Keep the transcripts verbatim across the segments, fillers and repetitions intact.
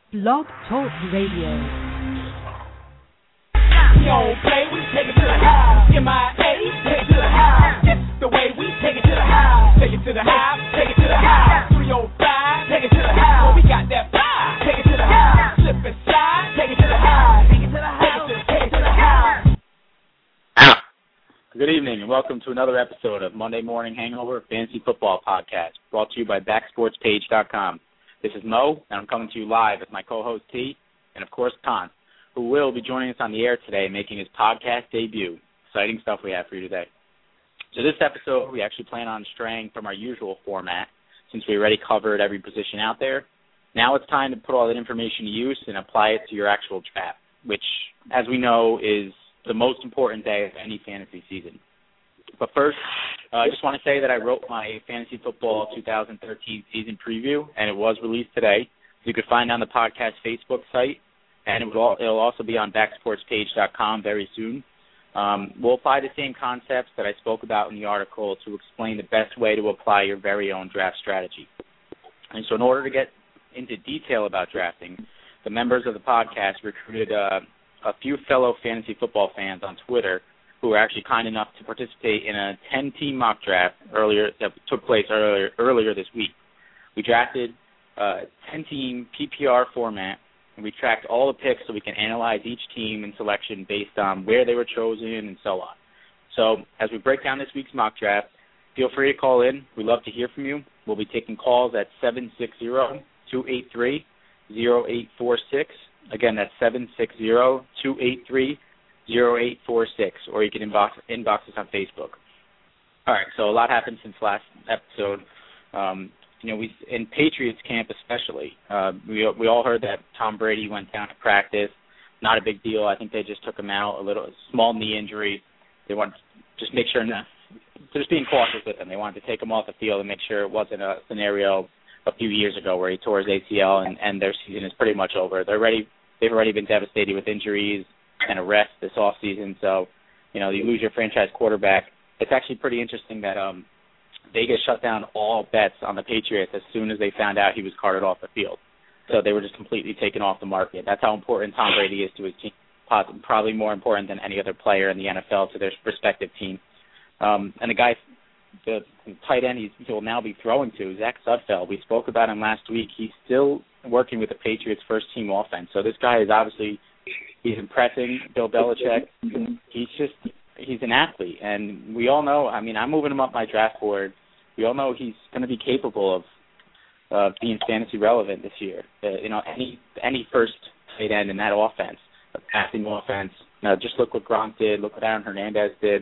Blog Talk Radio. We don't play, we take it to the house. M I A, take it to the house. This is the way we take it to the house. Take it to the house, take it to the house. three oh five, take it to the house. We got that fire, take it to the house. Slip and slide, take it to the house. Take it to the house, take it to the house. Good evening and welcome to another episode of Monday Morning Hangover Fantasy Football Podcast, brought to you by back sports page dot com. This is Mo, and I'm coming to you live with my co-host T, and of course Ton, who will be joining us on the air today, making his podcast debut. Exciting stuff we have for you today. So this episode, we actually plan on straying from our usual format, since we already covered every position out there. Now it's time to put all that information to use and apply it to your actual draft, which, as we know, is the most important day of any fantasy season. But first, uh, I just want to say that I wrote my Fantasy Football twenty thirteen season preview, and it was released today. You could find it on the podcast Facebook site, and it will all, it'll also be on back sports page dot com very soon. Um, we'll apply the same concepts that I spoke about in the article to explain the best way to apply your very own draft strategy. And so in order to get into detail about drafting, the members of the podcast recruited uh, a few fellow fantasy football fans on Twitter who were actually kind enough to participate in a ten-team mock draft earlier that took place earlier earlier this week. We drafted a ten-team P P R format, and we tracked all the picks so we can analyze each team and selection based on where they were chosen and so on. So as we break down this week's mock draft, feel free to call in. We'd love to hear from you. We'll be taking calls at seven six zero, two eight three, zero eight four six. Again, that's seven six zero, two eight three, zero eight four six, or you can inbox, inbox us on Facebook. All right, so a lot happened since last episode. Um, you know, we in Patriots camp especially, uh, we we all heard that Tom Brady went down to practice. Not a big deal. I think they just took him out, a little a small knee injury. They wanted to just make sure, not, just being cautious with him. They wanted to take him off the field and make sure it wasn't a scenario a few years ago where he tore his A C L and, and their season is pretty much over. They're ready. They've already been devastated with injuries and arrests this offseason, so, you know, you lose your franchise quarterback. It's actually pretty interesting that um, Vegas shut down all bets on the Patriots as soon as they found out he was carted off the field. So they were just completely taken off the market. That's how important Tom Brady is to his team, probably more important than any other player in the N F L to their respective team. Um, and the guy, the tight end he's, he will now be throwing to, Zach Sudfeld, we spoke about him last week. He's still working with the Patriots' first-team offense. So this guy is obviously – he's impressing Bill Belichick. He's just, he's an athlete. And we all know, I mean, I'm moving him up my draft board. We all know he's going to be capable of uh, being fantasy relevant this year. Uh, you know, any any first tight end in that offense, a passing offense. You know, just look what Gronk did. Look what Aaron Hernandez did.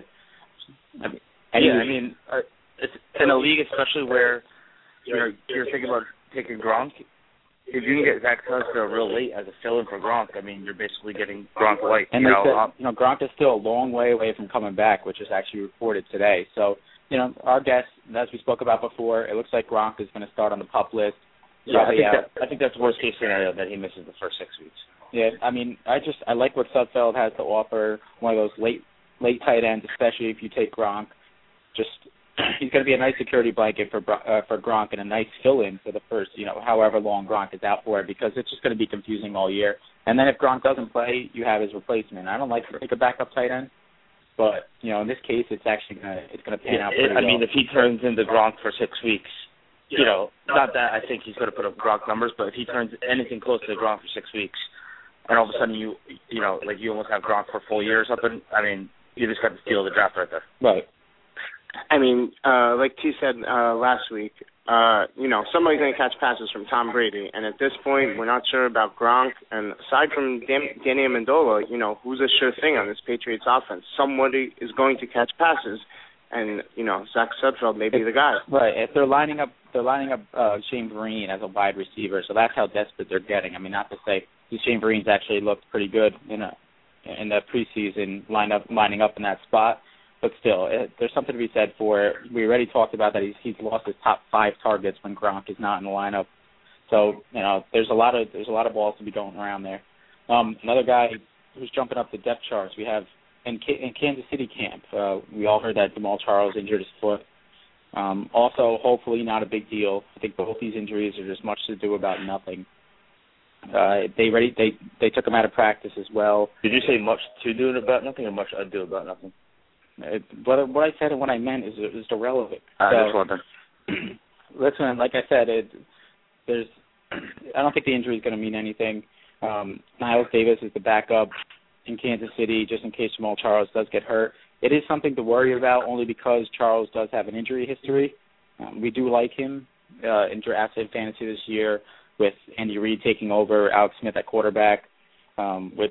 I mean, yeah, I mean, uh, it's in a league especially where you're, you're thinking about taking Gronk. If you can get Zach Sudfeld real late as a fill-in for Gronk, I mean, you're basically getting Gronk White. And you they know, said, um, you know, Gronk is still a long way away from coming back, which is actually reported today. So, you know, our guess, as we spoke about before, it looks like Gronk is going to start on the PUP list. Yeah, I think, that, I think that's the worst-case scenario, that he misses the first six weeks. Yeah, I mean, I just I like what Sudfeld has to offer. One of those late late tight ends, especially if you take Gronk. Just he's going to be a nice security blanket for uh, for Gronk and a nice fill-in for the first, you know, however long Gronk is out for it, because it's just going to be confusing all year. And then if Gronk doesn't play, you have his replacement. I don't like to take a backup tight end, but you know, in this case, it's actually going to it's going to pan yeah, out pretty it, I well. mean, if he turns into Gronk for six weeks, you know, not that I think he's going to put up Gronk numbers, but if he turns anything close to Gronk for six weeks, and all of a sudden you, you know, like you almost have Gronk for a full year or something, I mean, you just got to steal the draft right there. Right. I mean, uh, like T said uh, last week, uh, you know, somebody's going to catch passes from Tom Brady, and at this point, we're not sure about Gronk. And aside from Dan- Danny Amendola, you know, who's a sure thing on this Patriots offense? Somebody is going to catch passes, and you know, Zach Sudfeld may be the guy. Right. If they're lining up, they're lining up uh, Shane Vereen as a wide receiver, so that's how desperate they're getting. I mean, not to say Shane Vereen's actually looked pretty good in a in the preseason line up, lining up in that spot. But still, it, there's something to be said for. We already talked about that he's he's lost his top five targets when Gronk is not in the lineup. So you know, there's a lot of there's a lot of balls to be going around there. Um, another guy who's jumping up the depth charts. We have in in Kansas City camp. Uh, we all heard that Jamal Charles injured his foot. Um, also, hopefully not a big deal. I think both these injuries are just much to do about nothing. Uh, they ready. They they took him out of practice as well. Did you say much to do about nothing or much ado about nothing? It, what, what I said and what I meant is is irrelevant. I so, just wondering. Listen, like I said, it, there's. I don't think the injury is going to mean anything. Um, Niles Davis is the backup in Kansas City, just in case Jamal Charles does get hurt. It is something to worry about, only because Charles does have an injury history. Um, we do like him uh, in drafted fantasy this year, with Andy Reid taking over, Alex Smith at quarterback, um, which,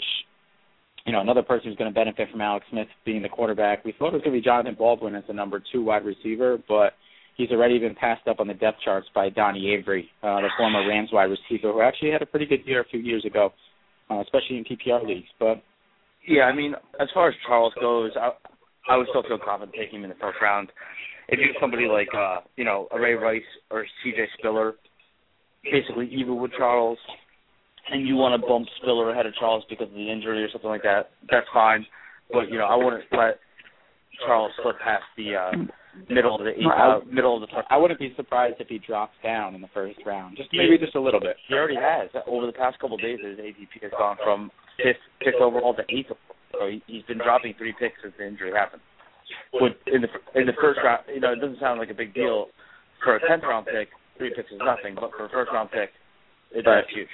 you know, another person who's going to benefit from Alex Smith being the quarterback. We thought it was going to be Jonathan Baldwin as the number two wide receiver, but he's already been passed up on the depth charts by Donnie Avery, uh, the former Rams wide receiver, who actually had a pretty good year a few years ago, uh, especially in P P R leagues. But yeah, I mean, as far as Charles goes, I, I would still feel confident taking him in the first round. If you have somebody like, uh, you know, Ray Rice or C J Spiller, basically even with Charles, and you want to bump Spiller ahead of Charles because of the injury or something like that, that's fine. But, you know, I wouldn't let Charles slip past the uh, middle of the eight, uh, middle of the first. I wouldn't be surprised if he drops down in the first round, just maybe just a little bit. He already has. Over the past couple of days, his A D P has gone from fifth pick overall to eighth. So he, he's been dropping three picks since the injury happened. But in the in the first round, you know, it doesn't sound like a big deal for a tenth round pick. Three picks is nothing, but for a first round pick, it's right. huge.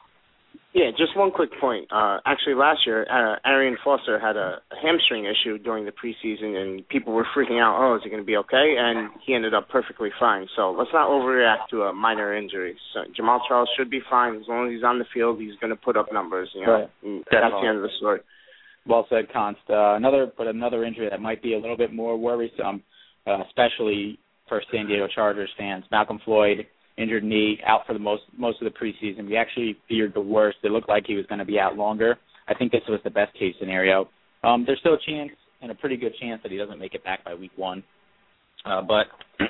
Yeah, just one quick point. Uh, actually, last year, uh, Arian Foster had a, a hamstring issue during the preseason, and people were freaking out, oh, is he going to be okay? And he ended up perfectly fine. So let's not overreact to a minor injury. So Jamal Charles should be fine. As long as he's on the field, he's going to put up numbers. You know, right. That's the end of the story. Well said, Const. Uh, another, but another injury that might be a little bit more worrisome, uh, especially for San Diego Chargers fans. Malcolm Floyd, injured knee, out for the most most of the preseason. We actually feared the worst. It looked like he was going to be out longer. I think this was the best case scenario. Um, there's still a chance, and a pretty good chance, that he doesn't make it back by week one. Uh, but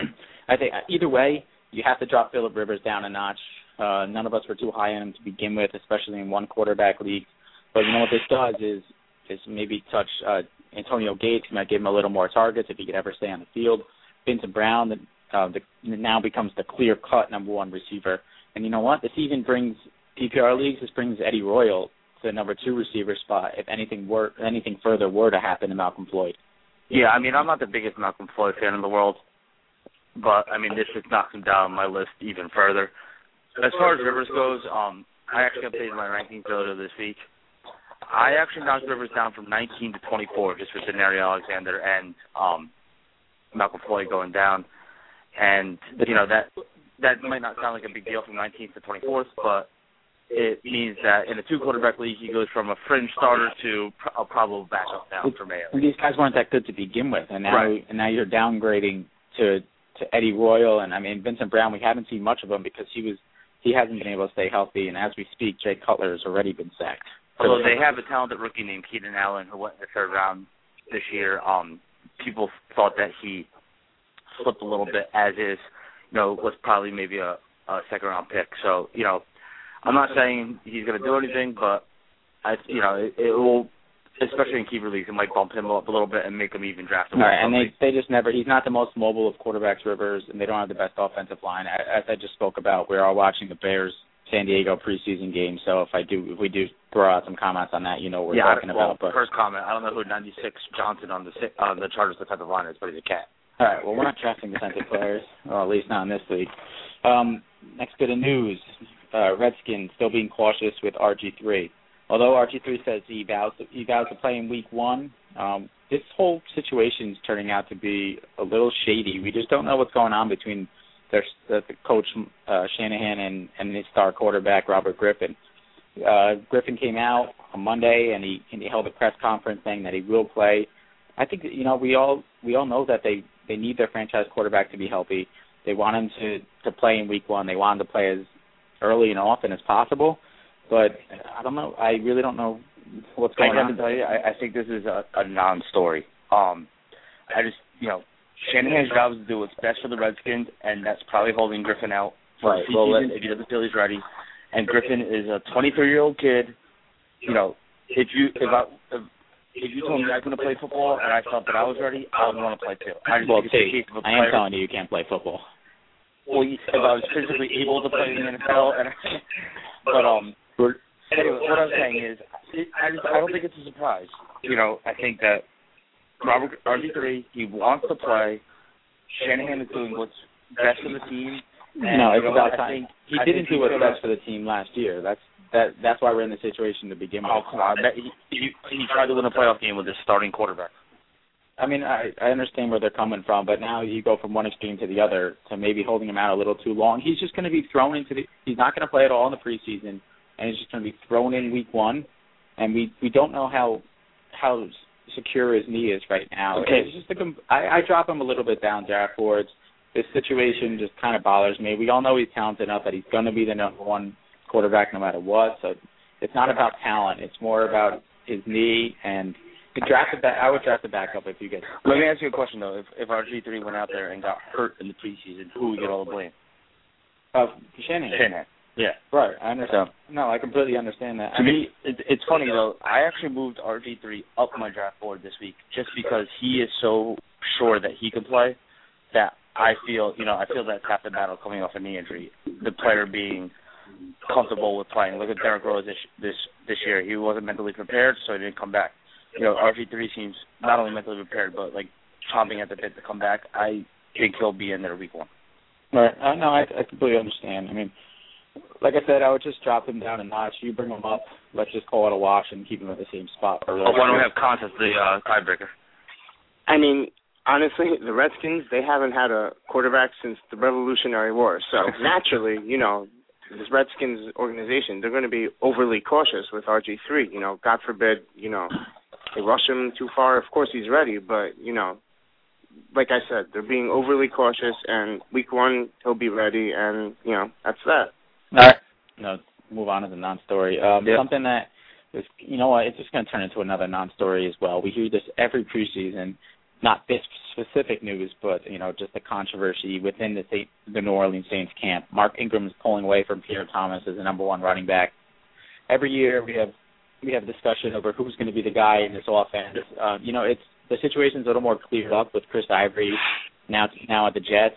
I think either way, you have to drop Phillip Rivers down a notch. Uh, none of us were too high on him to begin with, especially in one quarterback league. But you know what this does is is maybe touch uh, Antonio Gates. Might give him a little more targets if he could ever stay on the field. Vincent Brown, the Uh, the, now becomes the clear-cut number one receiver. And you know what? This even brings P P R leagues. This brings Eddie Royal to the number two receiver spot if anything were anything further were to happen to Malcolm Floyd. Yeah, I mean, I'm not the biggest Malcolm Floyd fan in the world, but I mean, this just knocks him down my list even further. As far as Rivers goes, um, I actually updated my rankings earlier this week. I actually knocked Rivers down from nineteen to twenty-four, just with Denario Alexander and um, Malcolm Floyd going down. And, you know, that that might not sound like a big deal from nineteenth to twenty-fourth, but it means that in a two-quarterback league, he goes from a fringe starter to a probable backup down for Mayo. These guys weren't that good to begin with, and now right. and now you're downgrading to to Eddie Royal, and I mean Vincent Brown. We haven't seen much of him because he was he hasn't been able to stay healthy, and as we speak, Jay Cutler has already been sacked. Although they have a talented rookie named Keenan Allen who went in the third round this year. Um, people thought that he slipped a little bit, as is, you know, was probably maybe a, a second-round pick. So, you know, I'm not saying he's going to do anything, but, I, you know, it, it will, especially in keeper leagues, it might bump him up a little bit and make him even draftable. Right, and they, they just never, he's not the most mobile of quarterbacks, Rivers, and they don't have the best offensive line. As I just spoke about, we're all watching the Bears San Diego preseason game, so if I do, if we do throw out some comments on that, you know what we're yeah, talking well, about. But first comment, I don't know who ninety-six Johnson on the on the Chargers defensive line is, but he's a cat. All right, well, we're not drafting defensive players, or at least not in this league. Um, next bit of news, uh, Redskins still being cautious with R G three. Although R G three says he vows to, he vows to play in week one, um, this whole situation is turning out to be a little shady. We just don't know what's going on between their, the, the coach uh, Shanahan and, and his star quarterback, Robert Griffin. Uh, Griffin came out on Monday, and he, and he held a press conference saying that he will play. I think, you know, we all we all know that they, they need their franchise quarterback to be healthy. They want him to, to play in week one. They want him to play as early and often as possible. But I don't know. I really don't know what's going I on. I have to tell you, I, I think this is a, a non-story. Um, I just, you know, Shanahan's job is to do what's best for the Redskins, and that's probably holding Griffin out for right. the well, season if he doesn't feel he's ready. And Griffin is a twenty-three-year-old kid. You know, if you if I if, if you told me I was going to play football and I felt that I was ready, I would want to play too. I just well, think it's a case of a I am player. telling you, you can't play football. Well, if I was physically able to play in the N F L, and but um, We're, surprised. You know, I think that Robert R G three, he wants to play. Shanahan is doing what's best for the team. And, no, it's you know, about I time. think, he I didn't think do what's best for the team last year. That's that. That's why we're in the situation to begin with. Oh, come on. He, he, he tried to win a playoff game with his starting quarterback. I mean, I, I understand where they're coming from, but now you go from one extreme to the other to maybe holding him out a little too long. He's just going to be thrown into the – he's not going to play at all in the preseason, and he's just going to be thrown in week one, and we we don't know how how secure his knee is right now. Okay. It's just a, I, I drop him a little bit down draft boards. This situation just kind of bothers me. We all know he's talented enough that he's going to be the number one quarterback no matter what, so it's not about talent. It's more about his knee and – Draft the back, I would draft the backup if you get. Let me ask you a question though. If if R G three went out there and got hurt in the preseason, who would get all the blame? Uh, Shanahan. Shanahan. Yeah. Right. I understand. So, no, I completely understand that. To I mean, me, it, it's funny though. I actually moved R G three up my draft board this week just because he is so sure that he can play that I feel, you know, I feel that's half the battle coming off a knee injury. The player being comfortable with playing. Look at Derrick Rose this this this year. He wasn't mentally prepared, so he didn't come back. You know, R G three seems not only mentally prepared, but, like, chomping at the bit to come back. I think he'll be in there week one. Right. Uh, no, I, I completely understand. I mean, like I said, I would just drop him down a notch. You bring him up. Let's just call it a wash and keep him at the same spot. For oh, why don't we have Kant as the uh, tiebreaker? I mean, honestly, the Redskins, they haven't had a quarterback since the Revolutionary War. So, naturally, you know, this Redskins organization, they're going to be overly cautious with R G three. You know, God forbid, you know, they rush him too far. Of course he's ready, but, you know, like I said, they're being overly cautious, and week one he'll be ready, and, you know, that's that. All right. No, move on to the non-story. Um, yep. Something that is, you know what, it's just going to turn into another non-story as well. We hear this every preseason, not this specific news, but, you know, just the controversy within the Saint, the New Orleans Saints camp. Mark Ingram is pulling away from Pierre Thomas as the number one running back. Every year we have we have discussion over who's going to be the guy in this offense. Uh, you know, it's the situation's a little more cleared up with Chris Ivory now now at the Jets.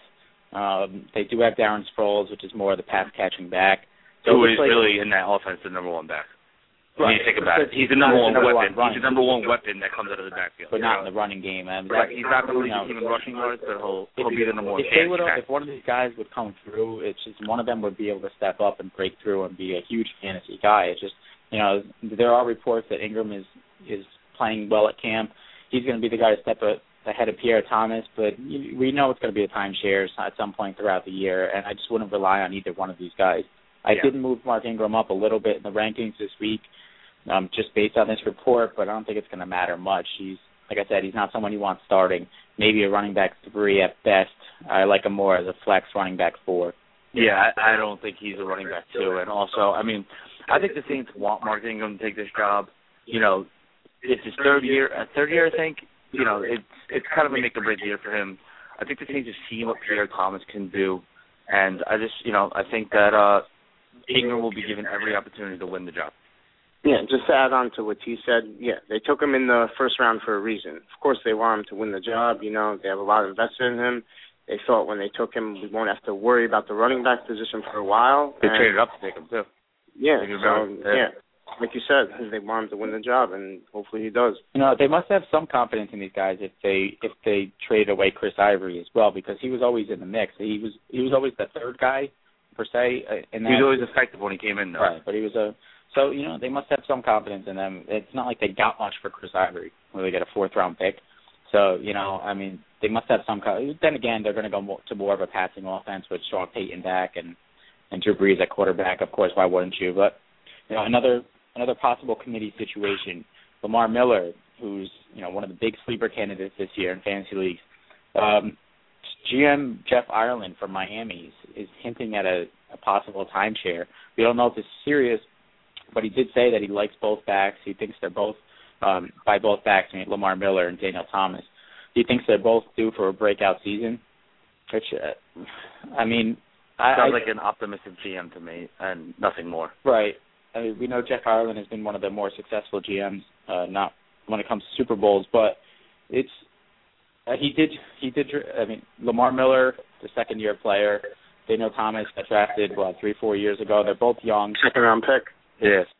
Um, they do have Darren Sproles, which is more of the pass-catching back. So Who is like, really in that offense the number one back? Right. When you think about it, he's the number He's one the number weapon. one he's the number one weapon that comes out of the backfield. But not in the running game. I mean, right. that, He's not going to you know, even rushing yards, but he'll, he'll be the number one. If they would, if one of these guys would come through, it's just one of them would be able to step up and break through and be a huge fantasy guy. It's just, you know, there are reports that Ingram is is playing well at camp. He's going to be the guy to step a, ahead of Pierre Thomas, but we know it's going to be a timeshare at some point throughout the year, and I just wouldn't rely on either one of these guys. I yeah. did move Mark Ingram up a little bit in the rankings this week, um, just based on this report, but I don't think it's going to matter much. He's, like I said, he's not someone you want starting. Maybe a running back three at best. I like him more as a flex running back four. Yeah, I, I don't think he's a running back two, and also, I mean, I think the Saints want Mark Ingram to take this job. You know, it's his third year. Uh, third year, I think. You know, it's it's kind of a make or break year for him. I think the Saints have seen what Pierre Thomas can do, and I just, you know, I think that uh, Ingram will be given every opportunity to win the job. Yeah, just to add on to what T said, yeah, they took him in the first round for a reason. Of course, they want him to win the job. You know, they have a lot invested in him. They thought when they took him, we won't have to worry about the running back position for a while. They and traded up to take him too. Yeah, so, yeah. yeah, like you said, they want him to win the job, and hopefully he does. You know, they must have some confidence in these guys if they if they trade away Chris Ivory as well, because he was always in the mix. He was he was always the third guy per se. And he was always effective when he came in, though. Right, but he was a so you know they must have some confidence in them. It's not like they got much for Chris Ivory, where they get a fourth round pick. So you know, I mean, they must have some. Then again, they're going to go more, to more of a passing offense with Sean Payton back and and Drew Brees at quarterback. Of course, why wouldn't you? But you know, another another possible committee situation. Lamar Miller, who's you know one of the big sleeper candidates this year in fantasy leagues. Um, G M Jeff Ireland from Miami is, is hinting at a, a possible timeshare. We don't know if it's serious, but he did say that he likes both backs. He thinks they're both um, by both backs, I mean Lamar Miller and Daniel Thomas. He thinks they're both due for a breakout season. Which, uh, I mean, sounds I, like an optimistic G M to me, and nothing more. Right. I mean, we know Jeff Ireland has been one of the more successful G Ms, uh, not when it comes to Super Bowls, but it's uh, he did he did. I mean, Lamar Miller, the second year player, Daniel Thomas got drafted what three four years ago. They're both young. Second round pick. Yes.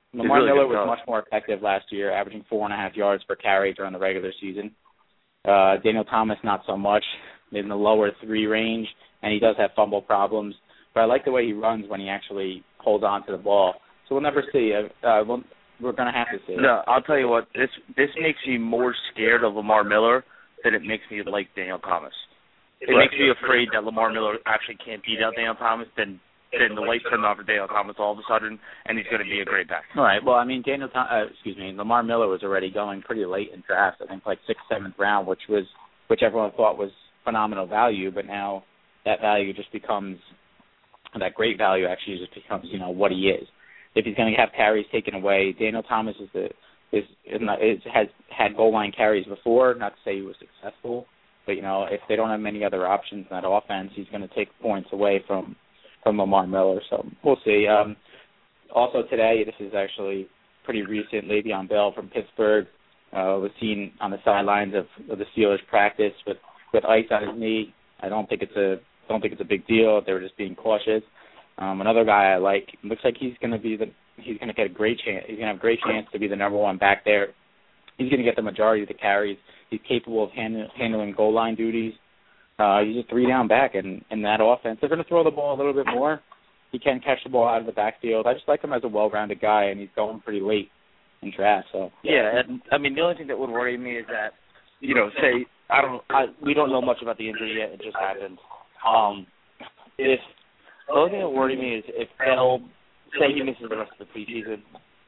Lamar really Miller good was stuff. much more effective last year, averaging four and a half yards per carry during the regular season. Uh, Daniel Thomas, not so much, in the lower three range, and he does have fumble problems. But I like the way he runs when he actually holds on to the ball. So we'll never see. Uh, uh, we'll, we're going to have to see it. No, I'll tell you what. This this makes me more scared of Lamar Miller than it makes me like Daniel Thomas. It Right. makes me afraid that Lamar Miller actually can't beat out Daniel Thomas. Then then the lights turn on for Daniel Thomas all of a sudden, and he's going to be a great back. All right. Well, I mean, Daniel, Tom- uh, excuse me, Lamar Miller was already going pretty late in drafts. I think like sixth, seventh round, which was which everyone thought was phenomenal value. But now that value just becomes that great value. Actually, just becomes you know what he is. If he's going to have carries taken away, Daniel Thomas is the is, is, not, is has had goal line carries before. Not to say he was successful, but you know if they don't have many other options in that offense, he's going to take points away from from Lamar Miller. So we'll see. Um, also today, this is actually pretty recent. Le'Veon Bell from Pittsburgh uh, was seen on the sidelines of, of the Steelers practice with, with ice on his knee. I don't think it's a don't think it's a big deal. They were just being cautious. Um, another guy I like, looks like he's going to be the he's going to get a great chance. He's going to have a great chance to be the number one back there. He's going to get the majority of the carries. He's capable of hand, handling goal line duties. Uh, he's a three down back in, in that offense. They're going to throw the ball a little bit more. He can catch the ball out of the backfield. I just like him as a well-rounded guy, and he's going pretty late in draft. So yeah, and I mean the only thing that would worry me is that you know, say I don't, I, we don't know much about the injury yet. It just happened. Um, if the only thing that worries me is if Bell, say he misses the rest of the preseason,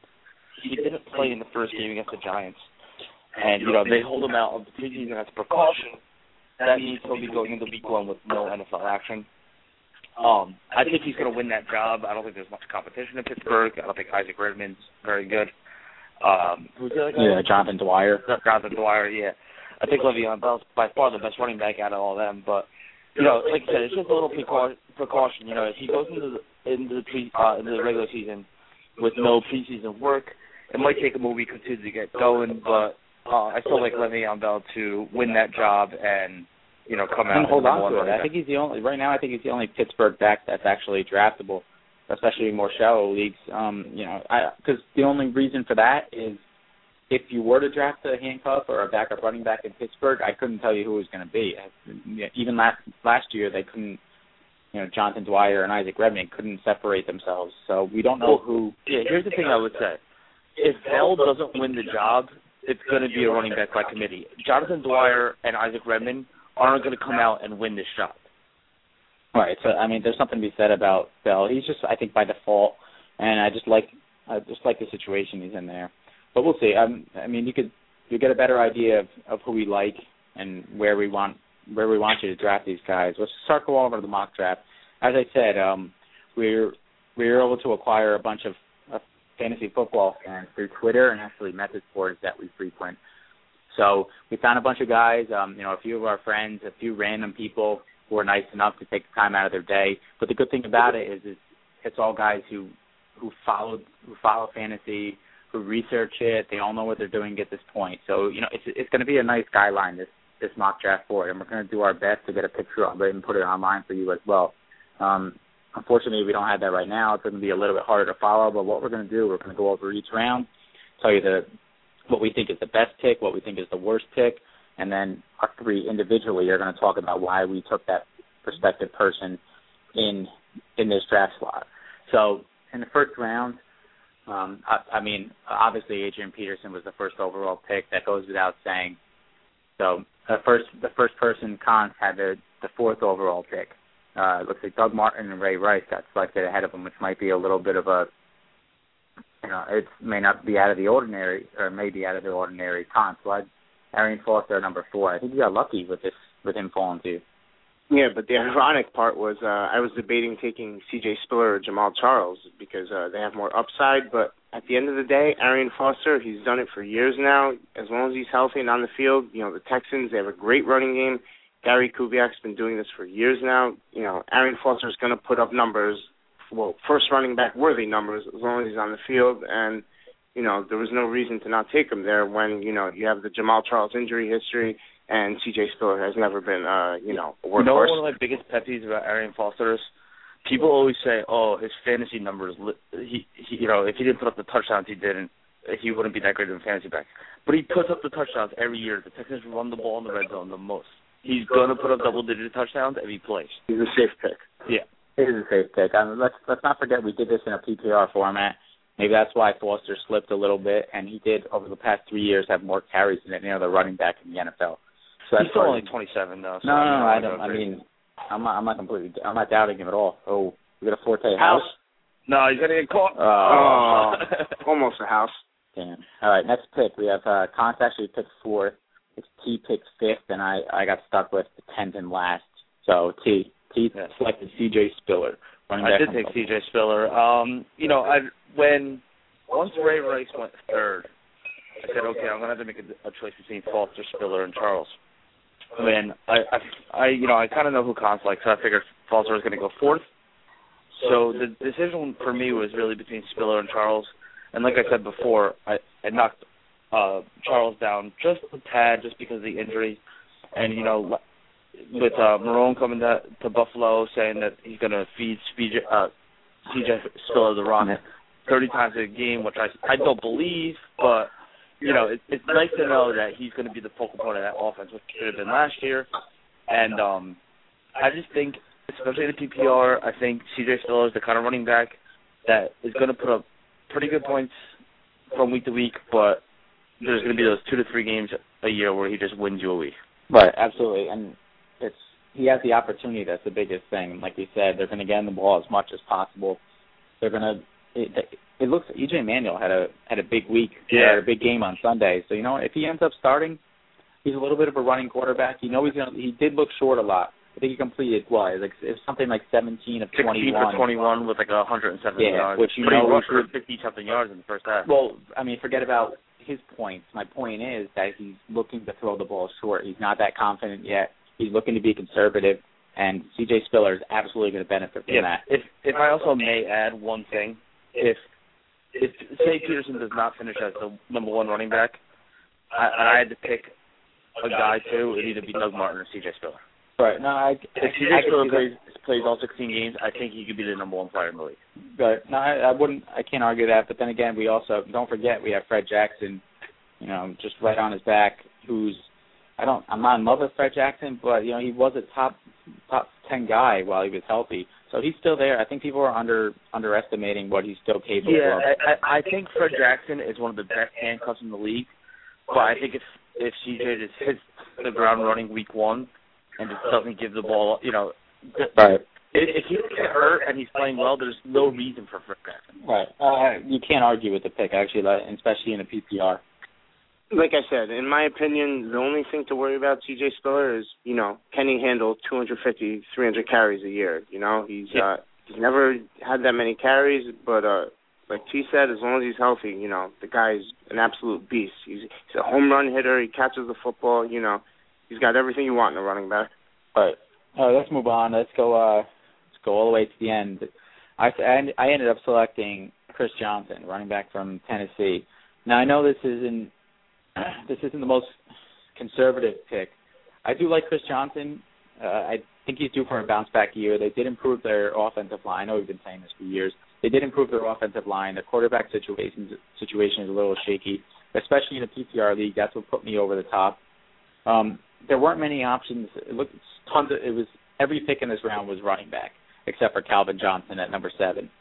he didn't play in the first game against the Giants, and you know they hold him out of the preseason as a precaution. That means he'll be going into week one with no N F L action. Um, I think he's going to win that job. I don't think there's much competition in Pittsburgh. I don't think Isaac Redmond's very good. Um, who's the other guy? Yeah, Jonathan Dwyer. Jonathan Dwyer, yeah. I think Le'Veon Bell's by far the best running back out of all of them. But, you know, like I said, it's just a little precau- precaution. You know, if he goes into the, into the, pre, uh, into the regular season with no preseason work, it might take him a week or two to get going, but uh, I still like Le'Veon Bell to win that job and, you know, come out and hold and on to it. I think he's the only right now. I think he's the only Pittsburgh back that's actually draftable, especially in more shallow leagues. Um, you know, because the only reason for that is if you were to draft a handcuff or a backup running back in Pittsburgh, I couldn't tell you who it was going to be. Even last last year, they couldn't. You know, Jonathan Dwyer and Isaac Redmond couldn't separate themselves, so we don't know who. Yeah, here's the thing I would say: if Bell doesn't win the job, it's going to be a running back by committee. Jonathan Dwyer and Isaac Redmond aren't going to come out and win this job. Right. So I mean, there's something to be said about Bell. He's just, I think, by default, and I just like, I just like the situation he's in there. But we'll see. Um, I mean, you could you get a better idea of, of who we like and where we want where we want you to draft these guys. Let's start going over to the mock draft. As I said, um, we're we're able to acquire a bunch of, of fantasy football fans through Twitter and actually message boards that we frequent. So we found a bunch of guys, um, you know, a few of our friends, a few random people who are nice enough to take the time out of their day. But the good thing about it is, is it's all guys who who follow who follow fantasy, who research it. They all know what they're doing at this point. So you know, it's it's going to be a nice guideline this this mock draft board, and we're going to do our best to get a picture of it and put it online for you as well. Um, unfortunately, we don't have that right now. It's going to be a little bit harder to follow. But what we're going to do, we're going to go over each round, tell you the what we think is the best pick, what we think is the worst pick, and then our three individually are going to talk about why we took that prospective person in in this draft slot. So in the first round, um, I, I mean, obviously Adrian Peterson was the first overall pick. That goes without saying. So the first the first person, Cons, had the, the fourth overall pick. Uh, it looks like Doug Martin and Ray Rice got selected ahead of him, which might be a little bit of a You know, it may not be out of the ordinary, or may be out of the ordinary. Con Flood, Arian Foster at number four. I think you got lucky with this, with him falling to you. Yeah, but the ironic part was uh, I was debating taking C J Spiller or Jamal Charles because uh, they have more upside. But at the end of the day, Arian Foster, he's done it for years now. As long as he's healthy and on the field, you know, the Texans, they have a great running game. Gary Kubiak's been doing this for years now. You know, Arian Foster's going to put up numbers. Well, first running back worthy numbers as long as he's on the field, and you know there was no reason to not take him there when you know you have the Jamal Charles injury history and C J Spiller has never been uh, you know a workhorse. You know, one of my biggest pet peeves about Arian Foster is people always say, "Oh, his fantasy numbers. He, he, you know, if he didn't put up the touchdowns he didn't, he wouldn't be that great of a fantasy back." But he puts up the touchdowns every year. The Texans run the ball in the red zone the most. He's gonna put up double-digit touchdowns if he plays. He's a safe pick. Yeah, it is a safe pick. I mean, let's let's not forget we did this in a P P R format. Maybe that's why Foster slipped a little bit, and he did over the past three years have more carries than any other running back in the N F L. So that's he's still only twenty-seven though. So no, no, no, I don't. I mean, I'm not, I'm not completely, I'm not doubting him at all. Oh, we got a Forte house. No, he's gonna get caught. Oh, almost a house. Damn. All right, next pick. We have uh, Const actually picked fourth. It's T picked fifth, and I, I got stuck with the tenth and last. So T T yes. selected C J Spiller. I did take C J Spiller. Um, you know, I when once Ray Rice went third, I said, okay, I'm gonna have to make a, a choice between Foster, Spiller, and Charles. I mean, I, I, I you know, I kind of know who Const likes, so I figured Foster was going to go fourth. So the decision for me was really between Spiller and Charles. And like I said before, I, I knocked uh, Charles down just a tad just because of the injury. And, you know, with uh, Marone coming to, to Buffalo saying that he's going to feed C J, uh, C J Spiller the rock thirty times a game, which I, I don't believe, but, you know, it, it's nice to know that he's going to be the focal point of that offense, which could have been last year. And um, I just think, especially in the P P R, I think C J Spiller is the kind of running back that is going to put up pretty good points from week to week, but there's going to be those two to three games a year where he just wins you a week. Right, absolutely. And it's he has the opportunity. That's the biggest thing. Like you said, they're going to get him the ball as much as possible. They're going to it, it looks E J Manuel had a had a big week, yeah, had a big game on Sunday. So you know, if he ends up starting, he's a little bit of a running quarterback. You know, he's gonna, he did look short a lot. I think he completed what? It was, like, it was something like seventeen of twenty-one. sixteen for twenty-one with like one hundred seventy yeah, yards. Which you but know, he rushed for fifty-something yards in the first half. Well, I mean, forget about his points. My point is that he's looking to throw the ball short. He's not that confident yet. He's looking to be conservative, and C J Spiller is absolutely going to benefit from yeah. that. If if I also may add one thing, if if say Peterson does not finish as the number one running back, I, and I had to pick a guy too, it'd either be Doug Martin or C J Spiller. Right. No, I, if C J Spiller plays plays all sixteen games, I think he could be the number one player in the league. Right. No, I, I wouldn't. I can't argue that. But then again, we also don't forget we have Fred Jackson, you know, just right on his back. Who's I don't. I'm not in love with Fred Jackson, but you know, he was a top top ten guy while he was healthy. So he's still there. I think people are under underestimating what he's still capable yeah, of. Yeah, I, I think Fred Jackson is one of the best handcuffs in the league. But I think if if C J just hits the ground running week one and just doesn't give the ball, you know, right. If, if he doesn't get hurt and he's playing well, there's no reason for Fred Jackson. Right. Uh, you can't argue with the pick, actually, especially in a P P R. Like I said, in my opinion, the only thing to worry about C J Spiller is, you know, can he handle two hundred fifty, three hundred carries a year? You know, he's yeah. uh, he's never had that many carries, but uh, like T said, as long as he's healthy, you know, the guy's an absolute beast. He's, he's a home run hitter. He catches the football. You know, he's got everything you want in a running back. All right. All right, let's move on. Let's go. Uh, let's go all the way to the end. I I ended up selecting Chris Johnson, running back from Tennessee. Now I know this isn't this isn't the most conservative pick. I do like Chris Johnson. Uh, I think he's due for a bounce back year. They did improve their offensive line. I know we've been saying this for years. They did improve their offensive line. The quarterback situation situation is a little shaky, especially in a P P R league. That's what put me over the top. Um, there weren't many options. It looked tons of, it was every pick in this round was running back except for Calvin Johnson at number seven.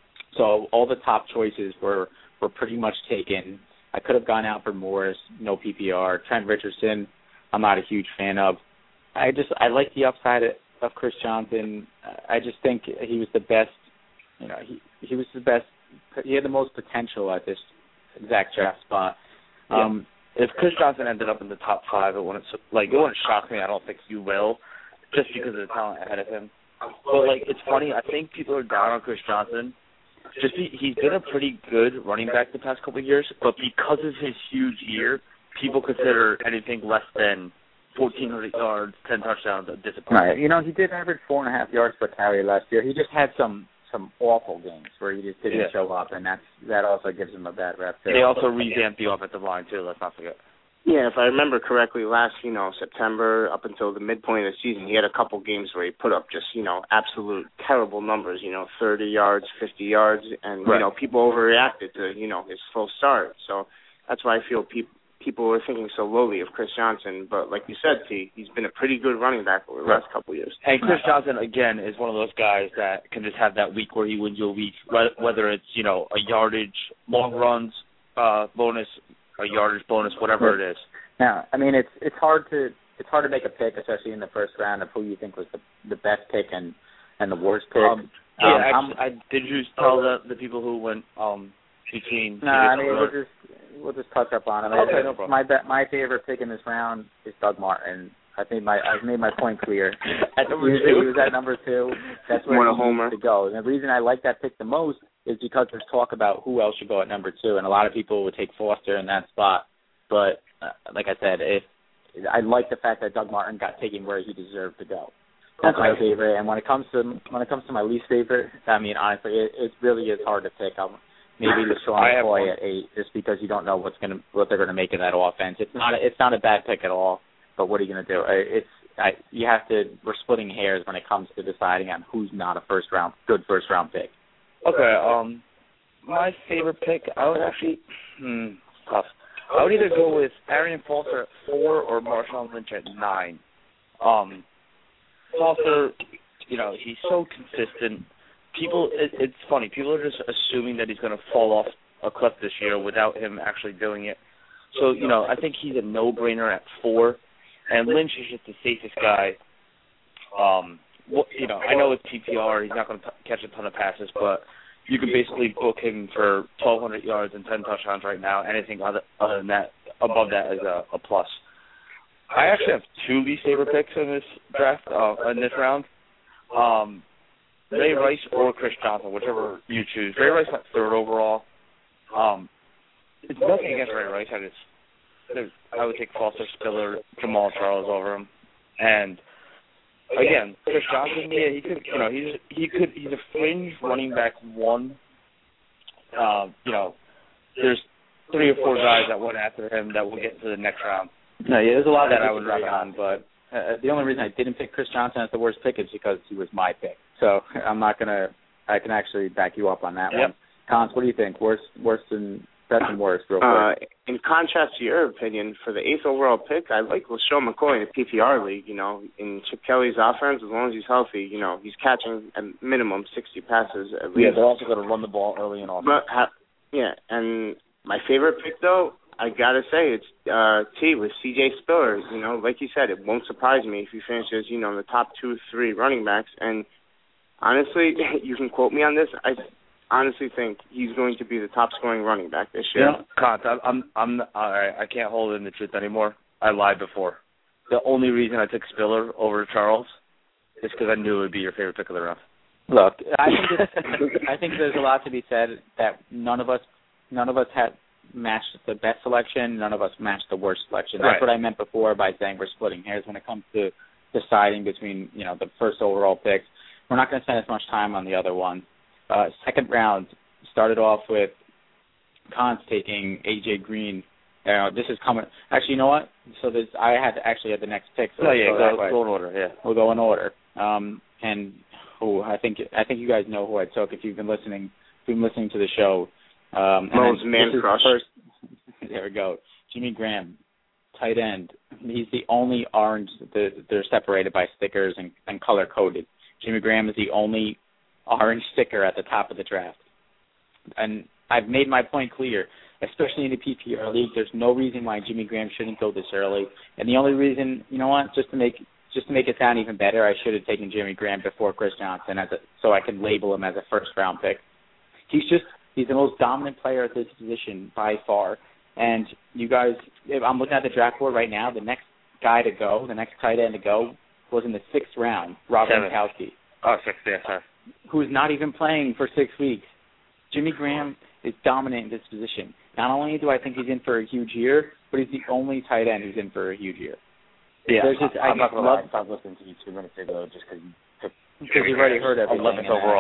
So all the top choices were were pretty much taken. I could have gone out for Morris, no P P R. Trent Richardson, I'm not a huge fan of. I just I like the upside of Chris Johnson. I just think he was the best. You know, he he was the best. He had the most potential at this exact draft spot. Um, yeah. If Chris Johnson ended up in the top five, it wouldn't like it wouldn't shock me. I don't think you will, just because of the talent ahead of him. But like it's funny. I think people are down on Chris Johnson. Just be, he's been a pretty good running back the past couple of years, but because of his huge year, people consider anything less than fourteen hundred yards, ten touchdowns a disappointment. Right. You know, he did average four and a half yards per carry last year. He just had some some awful games where he just didn't yeah. show up, and that's that also gives him a bad rep. Too. They also revamped the offensive line too. Let's not forget. Yeah, if I remember correctly, last, you know, September up until the midpoint of the season, he had a couple games where he put up just, you know, absolute terrible numbers, you know, thirty yards, fifty yards, and, right. you know, people overreacted to, you know, his full start. So that's why I feel people people were thinking so lowly of Chris Johnson. But like you said, T, he's been a pretty good running back over the right. last couple of years. And Chris Johnson, again, is one of those guys that can just have that week where he wins you a week, whether it's, you know, a yardage, long runs uh, bonus, a yardage bonus, whatever it is. Now, I mean, it's it's hard to it's hard to make a pick, especially in the first round, of who you think was the the best pick and, and the worst pick. Um, yeah, um, actually, I, did you tell the the people who went um, between? No, nah, I mean we'll just we'll just touch up on it. Okay, no problem. My my favorite pick in this round is Doug Martin. I've made my I've made my point clear. At number he, two, he was at number two. That's where One he homer. needs to go. And the reason I like that pick the most is because there's talk about who else should go at number two, and a lot of people would take Foster in that spot. But uh, like I said, if I like the fact that Doug Martin got taken where he deserved to go. That's okay. my favorite. And when it comes to when it comes to my least favorite, I mean honestly, it, it really is hard to pick. I'm, maybe LeSean McCoy at eight, just because you don't know what's gonna what they're gonna make of that offense. It's not a, it's not a bad pick at all. But what are you gonna do? It's I, you have to. We're splitting hairs when it comes to deciding on who's not a first round good first round pick. Okay. Um, my favorite pick, I would actually hmm, tough. I would either go with Arian Foster at four or Marshawn Lynch at nine. Um, Foster, you know, he's so consistent. People, it, it's funny. People are just assuming that he's going to fall off a cliff this year without him actually doing it. So, you know, I think he's a no-brainer at four. And Lynch is just the safest guy. Um, well, you know, I know it's P P R. He's not going to catch a ton of passes, but you can basically book him for twelve hundred yards and ten touchdowns right now. Anything other, other than that, above that is a, a plus. I actually have two least favorite picks in this draft, uh, in this round. Um, Ray Rice or Chris Johnson, whichever you choose. Ray Rice went third overall. Um, it's nothing against Ray Rice. I just, I would take Foster, Spiller, Jamal Charles over him. And again, Chris Johnson, yeah, he could, you know, he's he could, he's a fringe running back one. Uh, you know, there's three or four guys that went after him that will get to the next round. No, yeah, there's a lot that that I I would would run on, but uh, the only reason I didn't pick Chris Johnson as the worst pick is because he was my pick. So I'm not gonna, I can actually back you up on that yep. one. Cons, what do you think? Worst, worst and best and worst, real quick. Uh, in contrast to your opinion, for the eighth overall pick, I like LeSean McCoy in the P P R league. You know, in Chip Kelly's offense, as long as he's healthy, you know, he's catching at minimum sixty passes at least. Yeah, they're also going to run the ball early and often. But ha- yeah, and my favorite pick though, I gotta say it's uh, T with C J Spiller. You know, like you said, it won't surprise me if he finishes, you know, in the top two, three running backs. And honestly, you can quote me on this. I honestly think he's going to be the top scoring running back this year. Yeah, Kant, I'm, I'm, all right, I can't hold in the truth anymore. I lied before. The only reason I took Spiller over Charles is because I knew it would be your favorite pick of the round. Look, I think it's, I think there's a lot to be said that none of us, none of us had matched the best selection. None of us matched the worst selection. That's right. what I meant before by saying we're splitting hairs when it comes to deciding between, you know, the first overall picks. We're not going to spend as much time on the other one. Uh, second round started off with Cons taking A J Green. Uh, this is coming. Actually, you know what? So this, I had to actually had the next pick. So oh yeah, go, go, go in order. Yeah, we'll go in order. Um, and who I think I think you guys know who I took if you've been listening. If you've been listening to the show. Um, Mo's man crush. First, there we go. Jimmy Graham, tight end. He's the only orange. The, they're separated by stickers and, and color coded. Jimmy Graham is the only orange sticker at the top of the draft. And I've made my point clear, especially in the P P R league. There's no reason why Jimmy Graham shouldn't go this early. And the only reason, you know what, just to make just to make it sound even better, I should have taken Jimmy Graham before Chris Johnson as a, so I can label him as a first round pick. He's just he's the most dominant player at this position by far. And you guys, if I'm looking at the draft board right now, the next guy to go, the next tight end to go, was in the sixth round, Rob Gronkowski. Oh, sixth, yeah, sorry. Who's not even playing for six weeks. Jimmy Graham is dominant in this position. Not only do I think he's in for a huge year, but he's the only tight end who's in for a huge year. Yeah, There's just, I'm I not going to love, lie. I stopped listening to you two minutes ago just because you took because you've already heard everything. eleventh overall.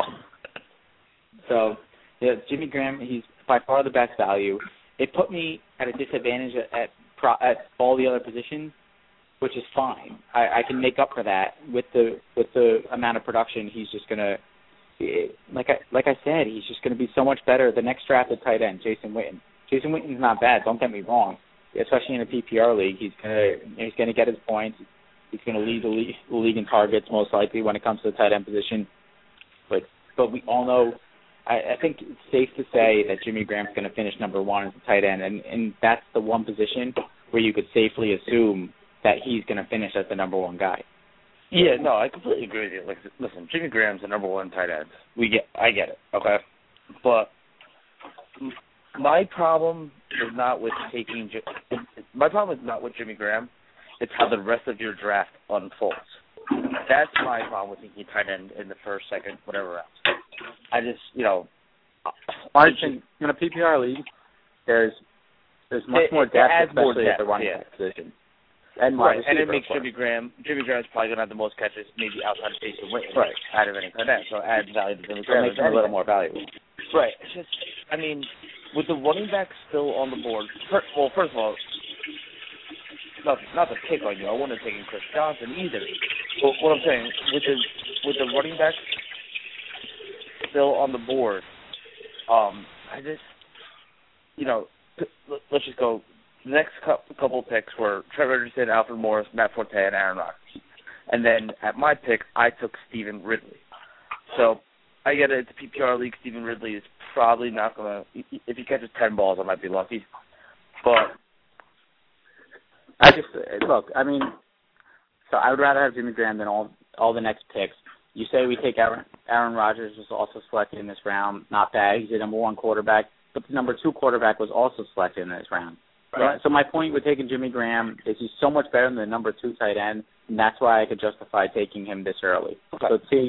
So, yeah, Jimmy Graham, he's by far the best value. It put me at a disadvantage at, at pro- at all the other positions, which is fine. I, I can make up for that with the with the amount of production. He's just gonna, like I like I said, he's just gonna be so much better. The next drafted tight end, Jason Witten. Jason Witten's not bad. Don't get me wrong. Especially in a P P R league, he's gonna he's gonna get his points. He's gonna lead the league, the league in targets most likely when it comes to the tight end position. But but we all know. I, I think it's safe to say that Jimmy Graham's going to finish number one as a tight end, and, and that's the one position where you could safely assume that he's going to finish as the number one guy. Yeah, no, I completely agree with you. Like, listen, Jimmy Graham's the number one tight end. We get, I get it, okay? But my problem is not with taking – my problem is not with Jimmy Graham. It's how the rest of your draft unfolds. That's my problem with taking tight end in the first, second, whatever else. I just, you know, I think in a P P R league, there's there's much it, more depth, it especially more depth, at the running yeah. back position. And right, receiver, and it makes of course. Jimmy Graham. Jimmy Graham's probably going to have the most catches, maybe outside of Jason Witten, right? Out of any tight end, so add value to Jimmy So Graham. it makes him a little more valuable. Right. It's just, I mean, with the running back still on the board. Per, well, first of all, not not to pick on you. I wasn't taking Chris Johnson either. But what I'm saying with the with the running back still on the board, um, I just, you know, let's just go. The next couple of picks were Trevor Richardson, Alfred Morris, Matt Forte, and Aaron Rodgers. And then at my pick, I took Stephen Ridley. So I get it. It's a P P R league. Stephen Ridley is probably not going to – if he catches ten balls, I might be lucky. But I just – look, I mean, so I would rather have Jimmy Graham than all all the next picks. You say we take Aaron, Aaron Rodgers was also selected in this round. Not bad. He's the number one quarterback. But the number two quarterback was also selected in this round. Right. So my point with taking Jimmy Graham is he's so much better than the number two tight end, and that's why I could justify taking him this early. Okay. So T,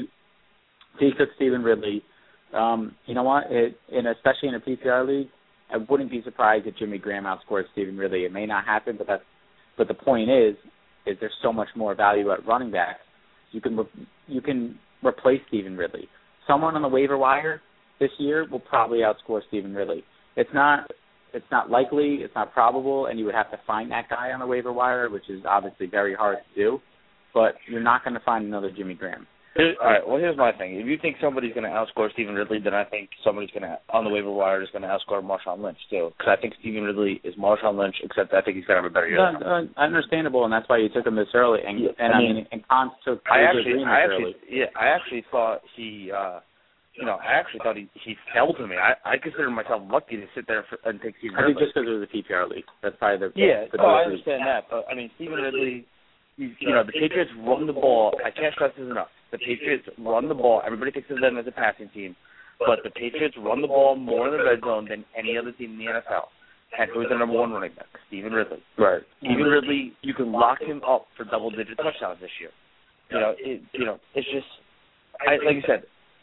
T took Stephen Ridley. Um, you know what? It, and especially in a P P R league, I wouldn't be surprised if Jimmy Graham outscored Stephen Ridley. It may not happen, but that's but the point is, is there's so much more value at running back. You can re- you can replace Stephen Ridley. Someone on the waiver wire this year will probably outscore Stephen Ridley. It's not. It's not likely, it's not probable, and you would have to find that guy on the waiver wire, which is obviously very hard to do, but you're not going to find another Jimmy Graham. All right, well, here's my thing. If you think somebody's going to outscore Stephen Ridley, then I think somebody's going to, on the waiver wire, is going to outscore Marshawn Lynch, too, because I think Stephen Ridley is Marshawn Lynch, except I think he's going to have a better year. No, uh, understandable, and that's why you took him this early, and, yeah, and I mean, I mean and Cons took I A J actually, Green this I actually, early. Yeah, I actually thought he... Uh, You know, I actually thought he, he fell to me. I, I consider myself lucky to sit there for, and take Stephen Ridley. I think Ridley. just because it was a P P R league. That's probably the yeah. The no, I reason. understand that, but I mean, Stephen Ridley. You, you know, the Patriots run the ball. I can't stress this enough. The Patriots run the ball. Everybody thinks of them as a passing team, but the Patriots run the ball more in the red zone than any other team in the N F L. And who's the number one running back? Stephen Ridley. Right. Stephen Ridley. You can lock him up for double-digit touchdowns this year. You know, it, you know, it's just, I, like you said.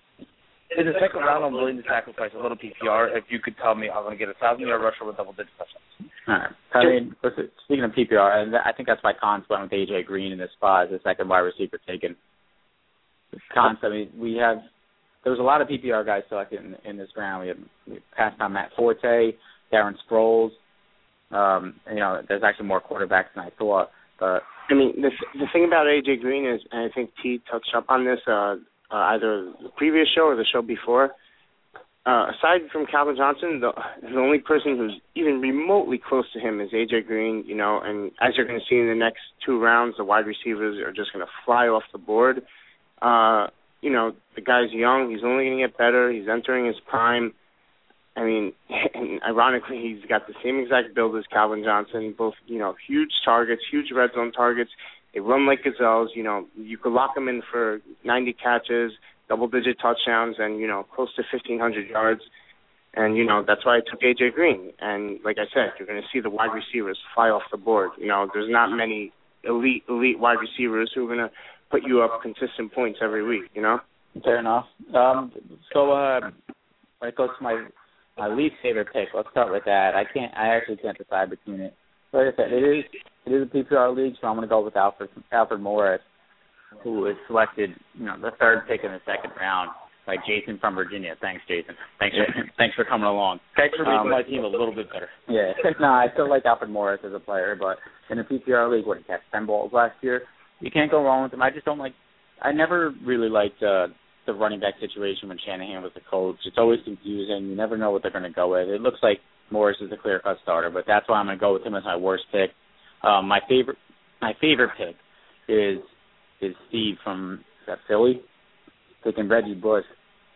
In the second round, I'm willing to sacrifice a little P P R if you could tell me I'm going to get a thousand-yard rusher with double-digit touchdowns. All right. I mean, listen, speaking of P P R, and I think that's why Cons went with A J Green in this spot as the second wide receiver taken. Cons, I mean, we have there was a lot of P P R guys selected in, in this round. We had we passed on Matt Forte, Darren Sproles. Um, you know, there's actually more quarterbacks than I thought. But I mean, the the thing about A J Green is, and I think T touched up on this. Uh, Uh, either the previous show or the show before. Uh, aside from Calvin Johnson, the, the only person who's even remotely close to him is A J Green, you know, and as you're going to see in the next two rounds, the wide receivers are just going to fly off the board. Uh, you know, the guy's young. He's only going to get better. He's entering his prime. I mean, and ironically, he's got the same exact build as Calvin Johnson, both, you know, huge targets, huge red zone targets. They run like gazelles. You know, you could lock them in for ninety catches, double-digit touchdowns, and, you know, close to fifteen hundred yards. And, you know, that's why I took A J Green. And like I said, you're going to see the wide receivers fly off the board. You know, there's not many elite, elite wide receivers who are going to put you up consistent points every week, you know? Fair enough. Um, so uh, when it goes to my, my least favorite pick, let's start with that. I can't. I actually can't decide between it. Like I said, it is it is a P P R league, so I'm going to go with Alfred Alfred Morris, who is selected, you know, the third pick in the second round. by Jason from Virginia. Thanks, Jason. Thanks for thanks for coming along. Thanks for making um, my team a little bit better. Yeah, no, I still like Alfred Morris as a player, but in a P P R league, what he catch ten balls last year, you can't go wrong with him. I just don't like. I never really liked uh, the running back situation when Shanahan was the coach. It's always confusing. You never know what they're going to go with. It looks like Morris is a clear-cut starter, but that's why I'm going to go with him as my worst pick. Um, my favorite, my favorite pick is is Steve from is that Philly, picking Reggie Bush.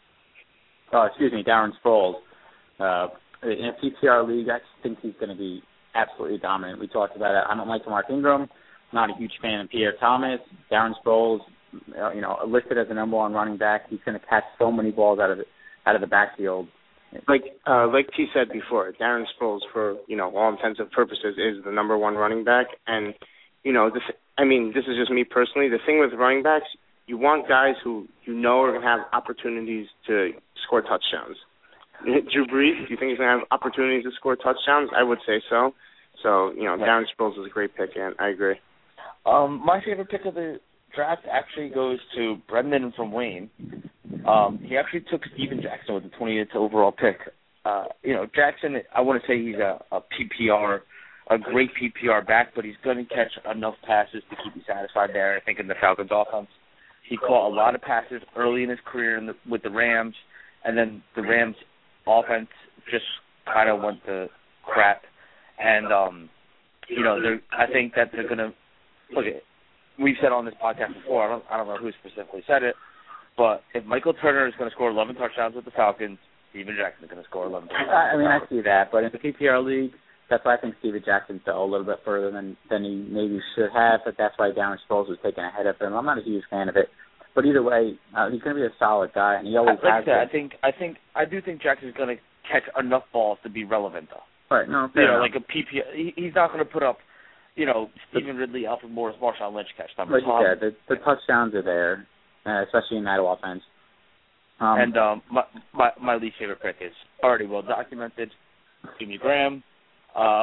Oh, excuse me, Darren Sproles. Uh, in a P P R league, I just think he's going to be absolutely dominant. We talked about it. I don't like Mark Ingram. Not a huge fan of Pierre Thomas. Darren Sproles, you know, listed as a number one running back. He's going to catch so many balls out of the, out of the backfield. Like uh, like T said before, Darren Sproles, for you know all intents and purposes, is the number one running back. And you know, this. I mean, this is just me personally. The thing with running backs, you want guys who you know are going to have opportunities to score touchdowns. Drew Brees, do you think he's going to have opportunities to score touchdowns? I would say so. So you know, Darren Sproles is a great pick, and I agree. Um, my favorite pick of the draft actually goes to Brendan from Wayne. Um, he actually took Steven Jackson with the twentieth overall pick. Uh, you know, Jackson, I want to say he's a, a P P R, a great P P R back, but he's going to catch enough passes to keep you satisfied there, I think, in the Falcons offense. He caught a lot of passes early in his career in the, with the Rams, and then the Rams offense just kind of went to crap. And, um, you know, I think that they're going to – look, we've said on this podcast before, I don't, I don't know who specifically said it, but if Michael Turner is going to score eleven touchdowns with the Falcons, Steven Jackson is going to score eleven touchdowns. I, I mean, I see that, but in the P P R league, that's why I think Steven Jackson fell a little bit further than, than he maybe should have, but that's why Darren Sproles was taken ahead of him. I'm not a huge fan of it. But either way, uh, he's going to be a solid guy, and he always like has I, said, been. I think, I think, I do think Jackson's going to catch enough balls to be relevant, though. Right, no, fair you know, enough. Like a P P R, he, he's not going to put up, you know, Stephen Ridley, Alfred Morris, Marshawn Lynch catch numbers. Like you said, the, the touchdowns are there, uh, especially in that offense. Um, and um, my, my my least favorite pick is already well documented, Jimmy Graham. Uh,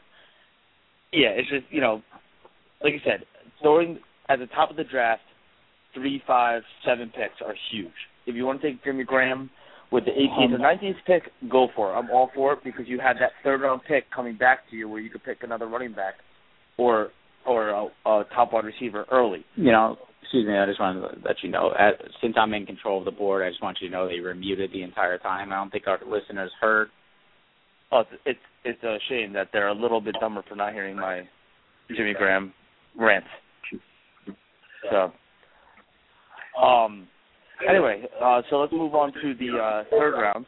yeah, it's just, you know, like I said, throwing at the top of the draft, three, five, seven picks are huge. If you want to take Jimmy Graham with the eighteenth or nineteenth pick, go for it. I'm all for it because you had that third round pick coming back to you where you could pick another running back or or a, a top wide receiver early. You know, excuse me, I just wanted to let you know, at, since I'm in control of the board, I just want you to know they were muted the entire time. I don't think our listeners heard. Oh, it's it's, it's a shame that they're a little bit dumber for not hearing my Jimmy Graham rant. So, um, anyway, uh, so let's move on to the uh, third round,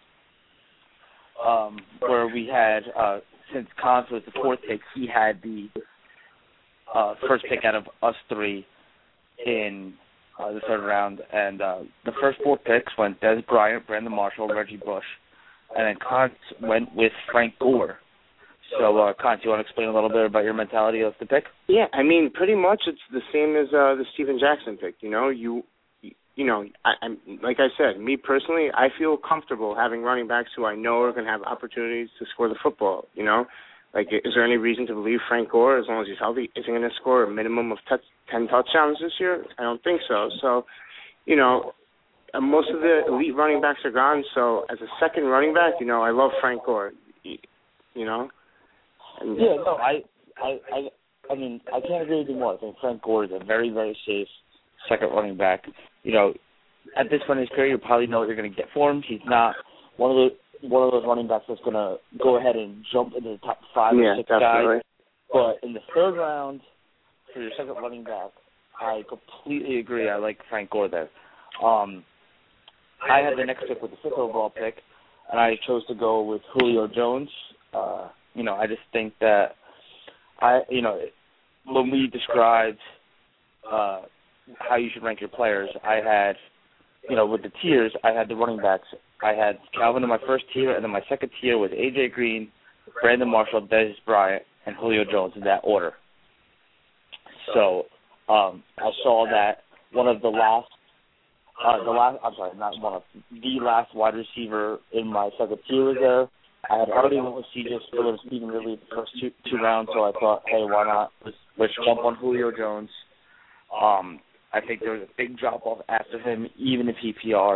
um, where we had, uh, since Kant was the fourth pick, he had the uh, first pick out of us three in uh, the third round, and uh, the first four picks went Des Bryant, Brandon Marshall, Reggie Bush, and then Kant went with Frank Gore. So, uh, Kant, do you want to explain a little bit about your mentality of the pick? Yeah, I mean, pretty much it's the same as uh, the Steven Jackson pick. You know, you, you know, I, I'm like I said, me personally, I feel comfortable having running backs who I know are going to have opportunities to score the football. You know, like, is there any reason to believe Frank Gore, as long as he's healthy, isn't going to score a minimum of t- ten touchdowns this year? I don't think so. So, you know, uh, most of the elite running backs are gone. So, as a second running back, you know, I love Frank Gore. You know. And, yeah, no, I, I, I, I mean, I can't agree with you more. I think Frank Gore is a very, very safe second running back. You know, at this point in his career, you probably know what you're going to get for him. He's not one of the one of those running backs that's going to go ahead and jump into the top five yeah, or six definitely. guys. But in the third round, for your second running back, I completely agree. I like Frank Gore there. Um, I had the next pick with the fifth overall pick, and I chose to go with Julio Jones. Uh, You know, I just think that I, you know, when we described uh, how you should rank your players, I had, you know, with the tiers, I had the running backs. I had Calvin in my first tier, and then my second tier was A J Green, Brandon Marshall, Des Bryant, and Julio Jones in that order. So um, I saw that one of the last, uh, the last, I'm sorry, not one of the last wide receiver in my second tier was there. I had already went with C J Spiller and Stephen Ridley the first two, two rounds, so I thought, hey, why not? Let's, let's jump on Julio Jones. Um, I think there was a big drop-off after him, even in P P R.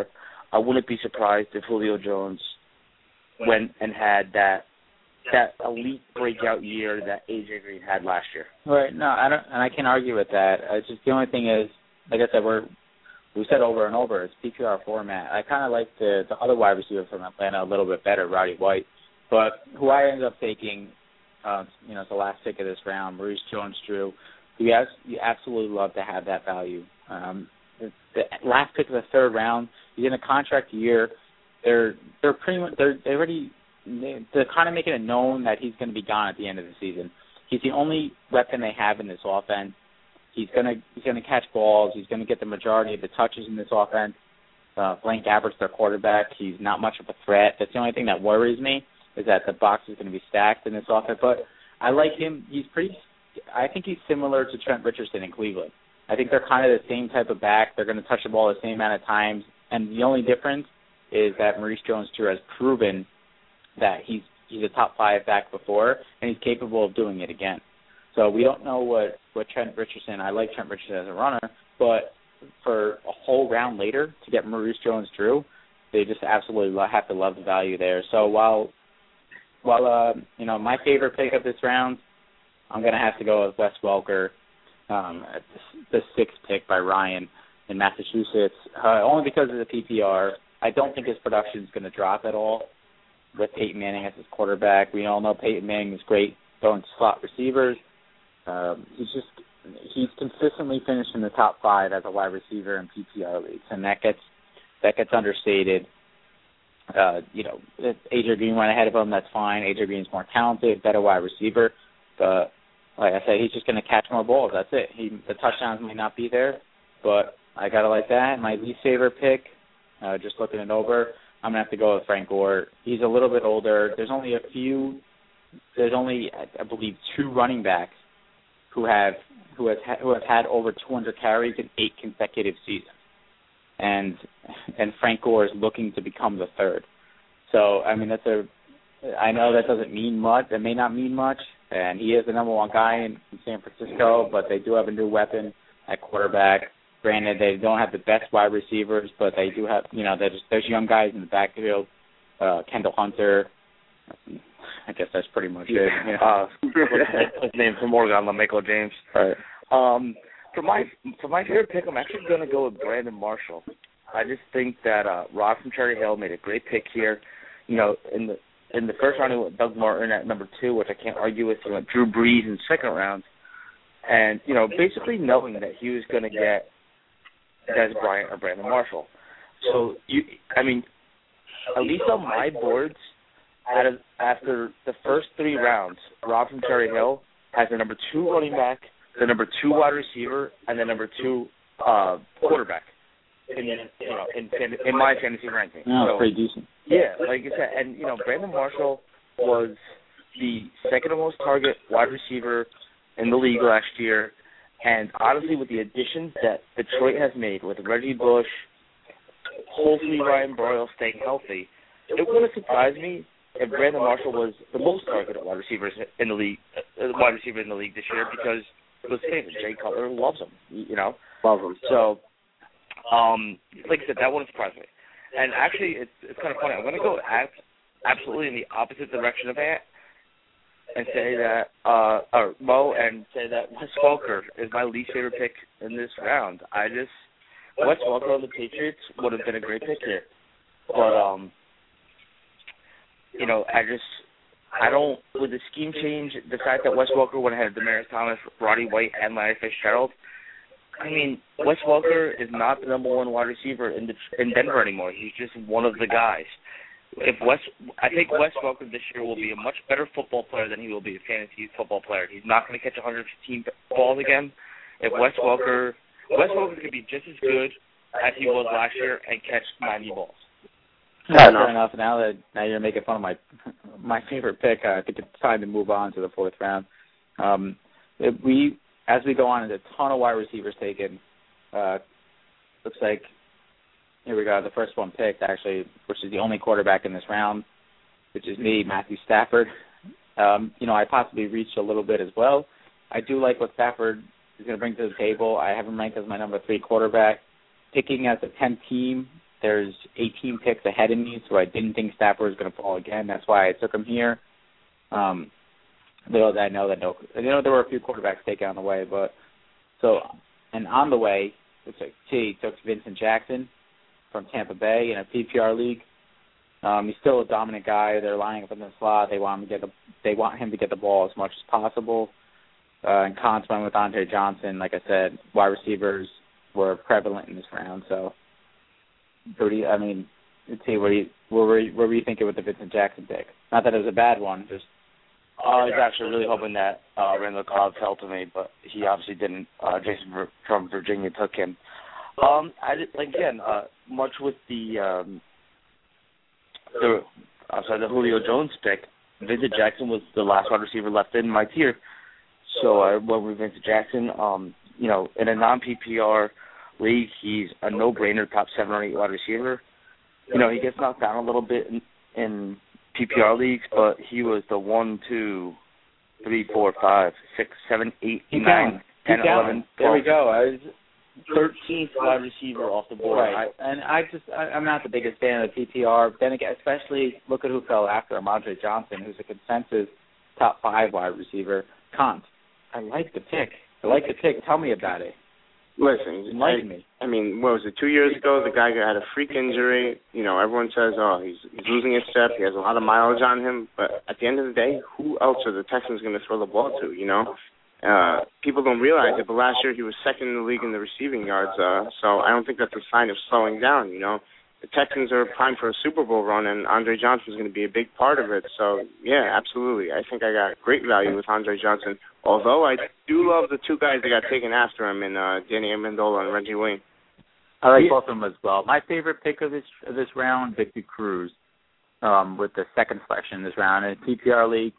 I wouldn't be surprised if Julio Jones went and had that that elite breakout year that A J Green had last year. Right. No, I don't, and I can't argue with that. It's just the only thing is, like I said, we're we said over and over, it's P P R format. I kind of like the the other wide receiver from Atlanta a little bit better, Roddy White, but who I ended up taking, uh, you know, the last pick of this round, Maurice Jones-Drew. You, as, you absolutely love to have that value. Um, the, the last pick of the third round, he's in a contract year. They're they're pretty much they're they already they're kind of making it known that he's going to be gone at the end of the season. He's the only weapon they have in this offense. He's gonna he's gonna catch balls. He's gonna get the majority of the touches in this offense. Uh, Blaine Gabbert's their quarterback. He's not much of a threat. That's the only thing that worries me is that the box is going to be stacked in this offense. But I like him. He's pretty. I think he's similar to Trent Richardson in Cleveland. I think they're kind of the same type of back. They're going to touch the ball the same amount of times, and the only difference is that Maurice Jones-Drew has proven that he's he's a top five back before, and he's capable of doing it again. So we don't know what, what Trent Richardson, I like Trent Richardson as a runner, but for a whole round later to get Maurice Jones-Drew, they just absolutely have to love the value there. So while, while uh, you know, my favorite pick of this round, I'm going to have to go with Wes Welker, um, at the, the sixth pick by Ryan in Massachusetts, uh, only because of the P P R. I don't think his production is going to drop at all with Peyton Manning as his quarterback. We all know Peyton Manning is great throwing slot receivers. Um, he's just he's consistently finished in the top five as a wide receiver in P P R leagues, and that gets that gets understated. Uh, you know, if A J Green went ahead of him, that's fine. A J Green's more talented, better wide receiver. But like I said, he's just going to catch more balls. That's it. He the touchdowns may not be there, but I gotta like that. My least favorite pick, uh, just looking it over, I'm gonna have to go with Frank Gore. He's a little bit older. There's only a few. There's only I believe two running backs who have who have ha- who have had over two hundred carries in eight consecutive seasons, and and Frank Gore is looking to become the third. So I mean that's a I know that doesn't mean much. It may not mean much, and he is the number one guy in, in San Francisco. But they do have a new weapon at quarterback. Granted, they don't have the best wide receivers, but they do have you know there's there's young guys in the backfield. Uh, Kendall Hunter. I guess that's pretty much it. Yeah. Uh, his name from Oregon, LaMichael James. Right. Um, for my for my favorite pick, I'm actually going to go with Brandon Marshall. I just think that uh, Rod from Cherry Hill made a great pick here. You know, in the in the first round, he went Doug Martin at number two, which I can't argue with. He went Drew Brees in the second round, and you know, basically knowing that he was going to get Dez Bryant or Brandon Marshall. So you, I mean, at least on my boards. Out of, after the first three rounds, Rob from Cherry Hill has the number two running back, the number two wide receiver, and the number two uh, quarterback in you know in, in in my fantasy ranking. No, so, pretty decent. Yeah, like I said, and you know Brandon Marshall was the second most target wide receiver in the league last year, and honestly, with the additions that Detroit has made with Reggie Bush, hopefully Ryan Broyles staying healthy, it wouldn't surprise me if Brandon Marshall was the most targeted wide receiver in the league, uh, wide receiver in the league this year, because let's face it, Jay Cutler loves him, you know, loves him. So, um, like I said, that wouldn't surprise me. And actually, it's it's kind of funny. I'm going to go ab- absolutely in the opposite direction of that, and say that, uh, or Mo, and say that Wes Welker is my least favorite pick in this round. I just Wes Welker on the Patriots would have been a great pick here, but um. You know, I just, I don't, with the scheme change, the fact that Wes Welker went ahead of Demaryius Thomas, Roddy White, and Larry Fitzgerald, I mean, Wes Welker is not the number one wide receiver in the, in Denver anymore. He's just one of the guys. If Wes, I think Wes Welker this year will be a much better football player than he will be a fantasy football player. He's not going to catch one hundred fifteen balls again. If Wes Welker, Wes Welker could be just as good as he was last year and catch ninety balls. Yeah, fair enough. Now that now you're making fun of my my favorite pick, uh, I think it's time to move on to the fourth round. Um, we as we go on, there's a ton of wide receivers taken. Uh, looks like here we go. The first one picked actually, which is the only quarterback in this round, which is me, Matthew Stafford. Um, you know, I possibly reached a little bit as well. I do like what Stafford is going to bring to the table. I have him ranked as my number three quarterback. Picking as a tenth team there's eighteen picks ahead of me, so I didn't think Stafford was going to fall again. That's why I took him here. Um, though I know that no, you know there were a few quarterbacks taken on the way, but so and on the way, it's like T took Vincent Jackson from Tampa Bay in a P P R league. Um, he's still a dominant guy. They're lining up in the slot. They want him to get the they want him to get the ball as much as possible. Uh, and Cons went with Andre Johnson. Like I said, wide receivers were prevalent in this round. So, what do you, I mean, let's see, what do you, what were you, what were you thinking with the Vincent Jackson pick? Not that it was a bad one, just. I was actually really hoping that uh, Randall Cobb fell to me, but he obviously didn't. Uh, Jason Vir- from Virginia took him. Um, I did, again, uh, much with the um, the uh, sorry, the Julio Jones pick. Vincent Jackson was the last wide receiver left in my tier, so I went with Vincent Jackson. Um, you know, in a non-P P R league, he's a no-brainer, top seven or eight wide receiver. You know, he gets knocked down a little bit in, in P P R leagues, but he was the one, two, three, four, five, six, seven, eight, Keep nine, down. ten, Keep down. eleven, There we go. I was, thirteenth wide receiver off the board. right. I, and I just, I, I'm not the biggest fan of the P P R. But then again, especially look at who fell after him, Andre Johnson, who's a consensus top five wide receiver. Kant, I like the pick. I like the pick. Tell me about it. Listen, Enlighten I, me. I mean, what was it, two years ago, the guy had a freak injury. You know, everyone says, oh, he's, he's losing his step. He has a lot of mileage on him. But at the end of the day, who else are the Texans going to throw the ball to, you know? Uh, people don't realize it, but last year he was second in the league in the receiving yards. Uh, so I don't think that's a sign of slowing down, you know? The Texans are primed for a Super Bowl run, and Andre Johnson is going to be a big part of it. So, yeah, absolutely. I think I got great value with Andre Johnson, although I do love the two guys that got taken after him in uh, Danny Amendola and Reggie Wayne. I like both of them as well. My favorite pick of this of this round, Victor Cruz, um, with the second selection in this round. In a P P R league,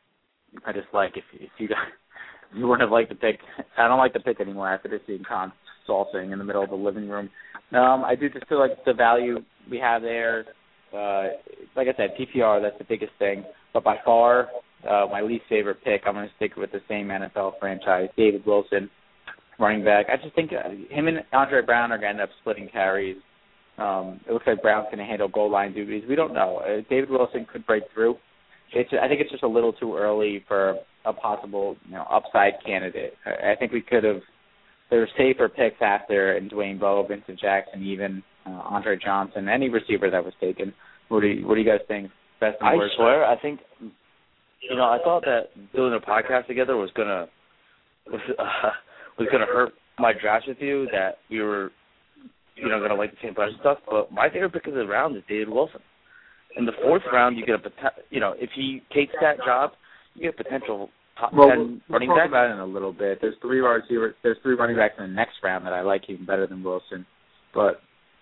I just like, if, if you guys, if you wouldn't have liked the pick, I don't like the pick anymore after this seeing Con salsing in the middle of the living room. Um, I do just feel like the value we have there, uh, like I said, P P R, that's the biggest thing. But by far, uh, my least favorite pick, I'm going to stick with the same N F L franchise, David Wilson, running back. I just think uh, him and Andre Brown are going to end up splitting carries. Um, it looks like Brown's going to handle goal line duties. We don't know. Uh, David Wilson could break through. It's, I think it's just a little too early for a possible, you know, upside candidate. I, I think we could have. There were safer picks after and Dwayne Bowe, Vincent Jackson, even uh, Andre Johnson, any receiver that was taken. What do you, what do you guys think? Best and I worst? swear, I think, you know, I thought that doing a podcast together was gonna was uh, was gonna hurt my draft with you. That we were, you know, gonna like the same players and stuff. But my favorite pick of the round is David Wilson. In the fourth round, you get a pot- you know, if he takes that job, you get a potential top well, ten we'll, running we'll back. talk about it in a little bit. There's three wide receivers. There's three running backs in the next round that I like even better than Wilson. But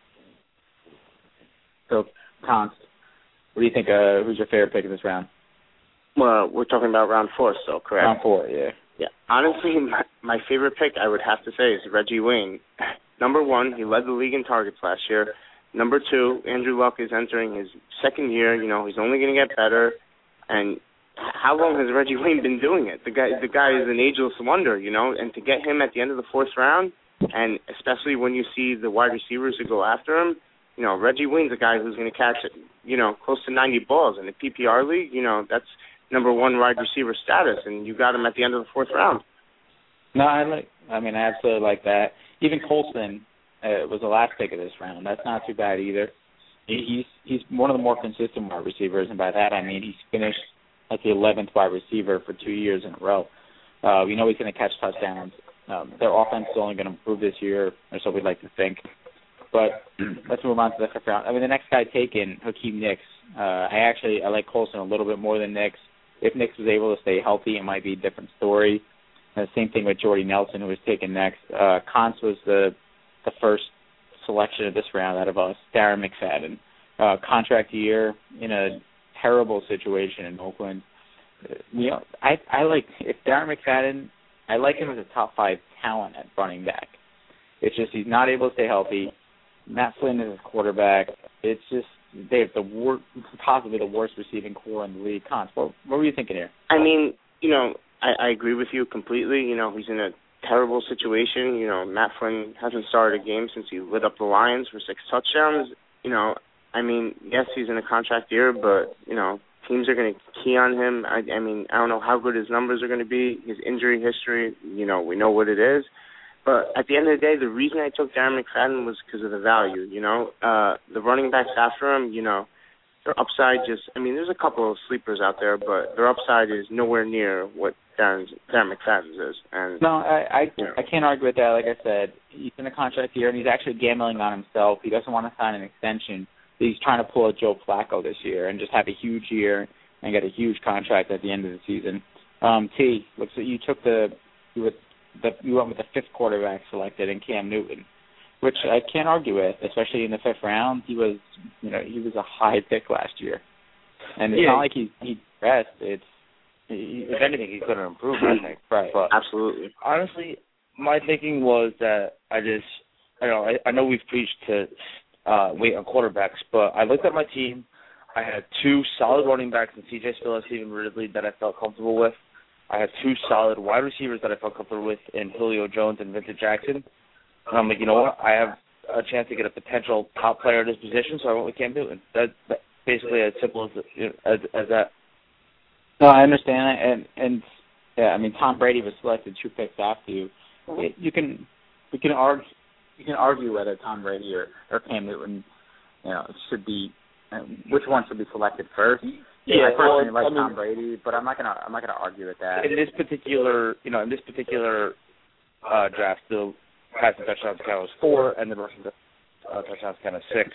so, Const, what do you think? Uh, who's your favorite pick in this round? Well, we're talking about round four still, correct? Round four, yeah. Yeah. Honestly, my, my favorite pick, I would have to say, is Reggie Wayne. Number one, he led the league in targets last year. Number two, Andrew Luck is entering his second year. You know, he's only going to get better. And how long has Reggie Wayne been doing it? The guy, the guy is an ageless wonder, you know. And to get him at the end of the fourth round, and especially when you see the wide receivers who go after him, you know, Reggie Wayne's a guy who's going to catch, you know, close to ninety balls in the P P R league. You know, that's number one wide receiver status, and you got him at the end of the fourth round. No, I like. I mean, I absolutely like that. Even Colston uh, was the last pick of this round. That's not too bad either. He, he's he's one of the more consistent wide receivers, and by that I mean he's finished like the eleventh wide receiver for two years in a row. Uh, we know he's going to catch touchdowns. Um, their offense is only going to improve this year, or so we'd like to think. But let's move on to the fifth round. I mean, the next guy taken, Hakeem Nicks. Uh, I actually I like Colston a little bit more than Nicks. If Nicks was able to stay healthy, it might be a different story. And the same thing with Jordy Nelson, who was taken next. Uh, Cons was the the first selection of this round out of us. Darren McFadden, uh, contract year in a terrible situation in Oakland. Uh, you know, I I like if Darren McFadden. I like him as a top five talent at running back. It's just he's not able to stay healthy. Matt Flynn is his quarterback. It's just they have the wor- possibly the worst receiving core in the league. Cons, what, what were you thinking here? I mean, you know, I, I agree with you completely. You know, he's in a terrible situation. You know, Matt Flynn hasn't started a game since he lit up the Lions for six touchdowns. you know, I mean, yes, he's in a contract year, but, you know, teams are going to key on him. I, I mean, I don't know how good his numbers are going to be. His injury history, you know, we know what it is. But at the end of the day, the reason I took Darren McFadden was because of the value, you know. Uh, the running backs after him, you know, their upside just, I mean, there's a couple of sleepers out there, but their upside is nowhere near what Darren, Darren McFadden's is. And No, I I, you know. I can't argue with that. Like I said, he's in a contract year, and he's actually gambling on himself. He doesn't want to sign an extension. He's trying to pull a Joe Flacco this year and just have a huge year and get a huge contract at the end of the season. Um, T, looks like you took the you were the you went with the fifth quarterback selected in Cam Newton, which I can't argue with, especially in the fifth round. He was, you know, he was a high pick last year, and it's Yeah. not like he he pressed. It's He, if anything, he's going to improve, I think. right. But Absolutely. honestly, my thinking was that I just, I know, I, I know we've preached to uh, wait on quarterbacks, but I looked at my team. I had two solid running backs in C J Spiller and Stephen Ridley that I felt comfortable with. I had two solid wide receivers that I felt comfortable with in Julio Jones and Vincent Jackson. And I'm like, you know what? I have a chance to get a potential top player at this position, so I went with Cam Newton. That, that basically as simple as, you know, as as that. No, I understand that, and and yeah, I mean Tom Brady was selected two picks after you. It, you can you can argue you can argue whether Tom Brady or, or Cam Newton, you know, should be um, which one should be selected first. Yeah, I personally well, like I mean, Tom Brady, but I'm not gonna I'm not gonna argue with that. In this particular, you know, in this particular uh, draft, the passing touchdowns count was four, and the rushing uh, touchdowns count was six.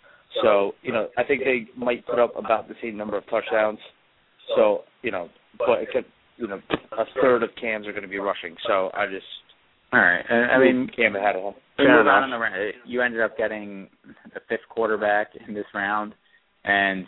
So, you know, I think they might put up about the same number of touchdowns. So, you know, but except, you know, a third of Cams are going to be rushing. So I just, All right, and, I mean, Cam ahead of him. we Fair move on enough. in the round. You ended up getting the fifth quarterback in this round, and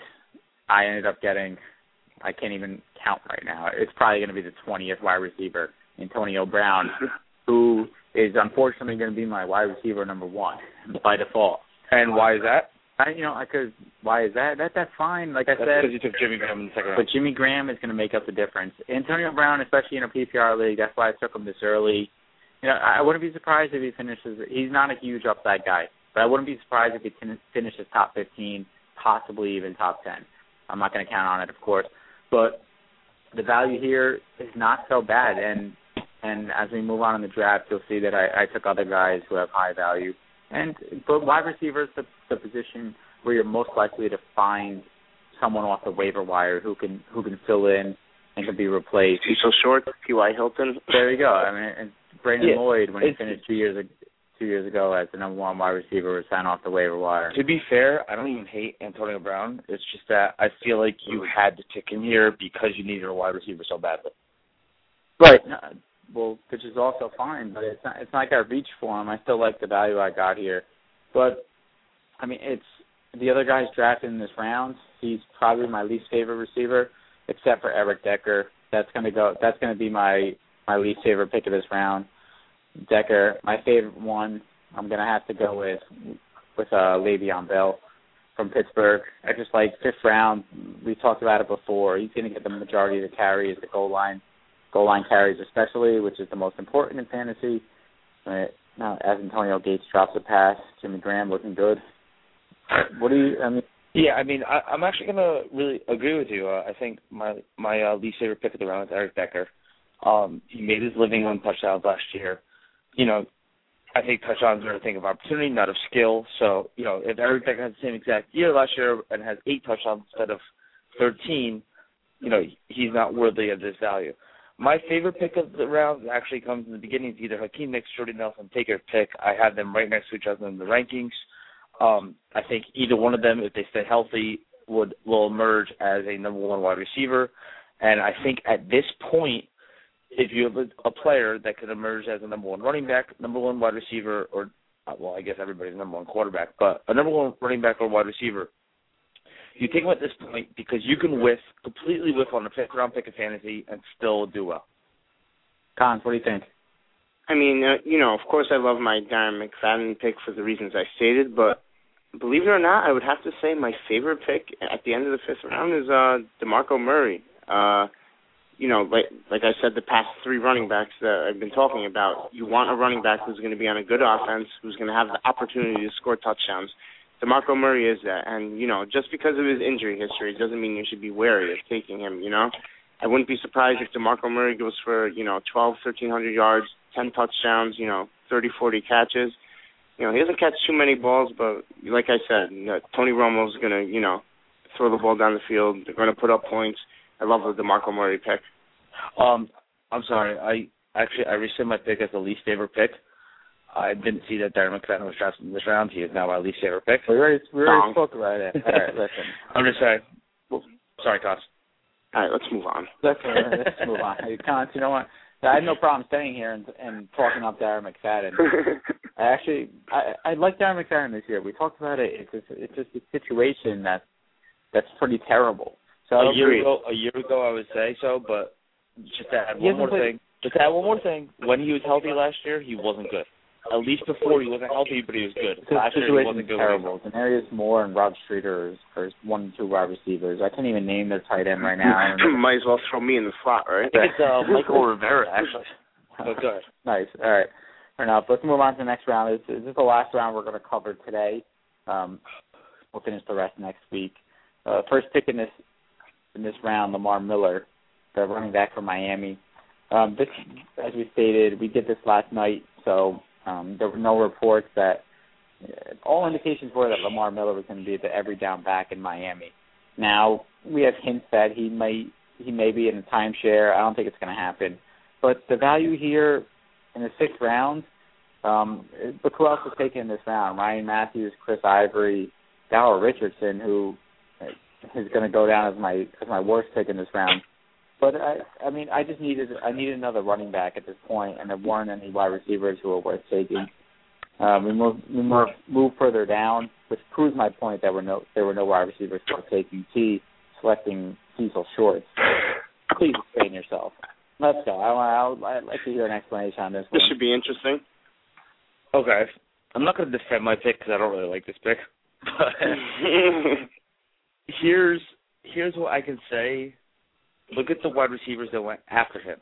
I ended up getting, I can't even count right now. It's probably going to be the twentieth wide receiver, Antonio Brown, who is unfortunately going to be my wide receiver number one by default. And why is that? I, you know, because why is that? That that's fine. Like I That's said, because you took Jimmy Graham in the second round. but Jimmy Graham is going to make up the difference. Antonio Brown, especially in a P P R league, that's why I took him this early. You know, I wouldn't be surprised if he finishes. He's not a huge upside guy, but I wouldn't be surprised if he fin- finishes top fifteen, possibly even top ten. I'm not going to count on it, of course, but the value here is not so bad. And and as we move on in the draft, you'll see that I, I took other guys who have high value. And but wide receiver is the, the position where you're most likely to find someone off the waiver wire who can who can fill in and can be replaced. He's so short, T Y Hilton. There you go. I mean, and Brandon Yeah, Lloyd, when he it's- finished two years ago, two years ago as the number one wide receiver, was signed off the waiver wire. To be fair, I don't even hate Antonio Brown. It's just that I feel like you had to pick him here because you needed a wide receiver so badly. Right. Uh, well, which is also fine, but it's not, it's not like I reached for him. I still like the value I got here. But, I mean, it's the other guys drafted in this round. He's probably my least favorite receiver, except for Eric Decker. That's going to go. That's going to be my, my least favorite pick of this round. Decker. My favorite one, I'm going to have to go with with uh, Le'Veon Bell from Pittsburgh. I just like fifth round. We talked about it before. He's going to get the majority of the carries, the goal line, goal line carries especially, which is the most important in fantasy. Right. Now, as Antonio Gates drops a pass, Jimmy Graham looking good. What do you? I mean, Yeah, I mean, I, I'm actually going to really agree with you. Uh, I think my my uh, least favorite pick of the round is Eric Decker. Um, he made his living on touchdowns last year. You know, I think touchdowns are a thing of opportunity, not of skill. So, you know, if Eric Decker has the same exact year last year and has eight touchdowns instead of thirteen, you know, he's not worthy of this value. My favorite pick of the round actually comes in the beginning. It's either Hakeem Nicks, Jordy Nelson, take your pick. I have them right next to each other in the rankings. Um, I think either one of them, if they stay healthy, would will emerge as a number one wide receiver. And I think at this point, if you have a, a player that could emerge as a number one running back, number one wide receiver, or, uh, well, I guess everybody's number one quarterback, but a number one running back or wide receiver, you take him at this point because you can whiff, completely whiff on a fifth-round pick of fantasy and still do well. Cons, what do you think? I mean, uh, you know, of course I love my Darren McFadden pick for the reasons I stated, but believe it or not, I would have to say my favorite pick at the end of the fifth round is uh, DeMarco Murray. Uh, you know, like like I said, the past three running backs that I've been talking about, you want a running back who's going to be on a good offense, who's going to have the opportunity to score touchdowns. DeMarco Murray is that. And, you know, just because of his injury history doesn't mean you should be wary of taking him, you know. I wouldn't be surprised if DeMarco Murray goes for, you know, twelve, thirteen hundred yards, ten touchdowns, you know, thirty, forty catches. You know, he doesn't catch too many balls, but like I said, you know, Tony Romo's going to, you know, throw the ball down the field. They're going to put up points. I love the DeMarco Murray pick. Um, I'm sorry. I actually I rescind my pick as the least favorite pick. I didn't see that Darren McFadden was drafted in this round. He is now my least favorite pick. We already, we already spoke about it. All right, listen. I'm just saying. Well, sorry, Cos. All right, let's move on. Let's, uh, let's move on. Hey, Cons, you know what? I have no problem staying here and, and talking up Darren McFadden. I actually, I, I like Darren McFadden this year. We talked about it. It's just, it's just a situation that that's pretty terrible. So a year ago, a year ago, I would say so, but just to add one more played, thing. Just to add one more thing. When he was healthy last year, he wasn't good. At least before he wasn't healthy, but he was good. Last year he wasn't good. Terrible. Denarius Moore and Rob Streeter are one and two wide receivers. I can't even name their tight end right now. Might as well throw me in the slot, right? I think it's uh, Michael Rivera, actually. Oh, good. Nice. All right. Fair enough. Let's move on to the next round. This, this is the last round we're going to cover today. Um, we'll finish the rest next week. Uh, first pick in this in this round, Lamar Miller, the running back from Miami. Um, this, as we stated, we did this last night, so um, there were no reports that uh, all indications were that Lamar Miller was going to be the every down back in Miami. Now we have hints that he may he may be in a timeshare. I don't think it's going to happen, but the value here in the sixth round. Um, look who else was taken in this round: Ryan Matthews, Chris Ivory, Darrell Richardson, who is going to go down as my as my worst pick in this round. But I, I mean, I just needed I needed another running back at this point, and there weren't any wide receivers who were worth taking. Um, we moved we moved, moved further down, which proves my point that were no there were no wide receivers worth taking. T selecting Cecil Shorts. Please explain yourself. Let's go. I, I'll, I'd like to hear an explanation on this one. This should be interesting. Okay, I'm not going to defend my pick because I don't really like this pick. But here's here's what I can say. Look at the wide receivers that went after him.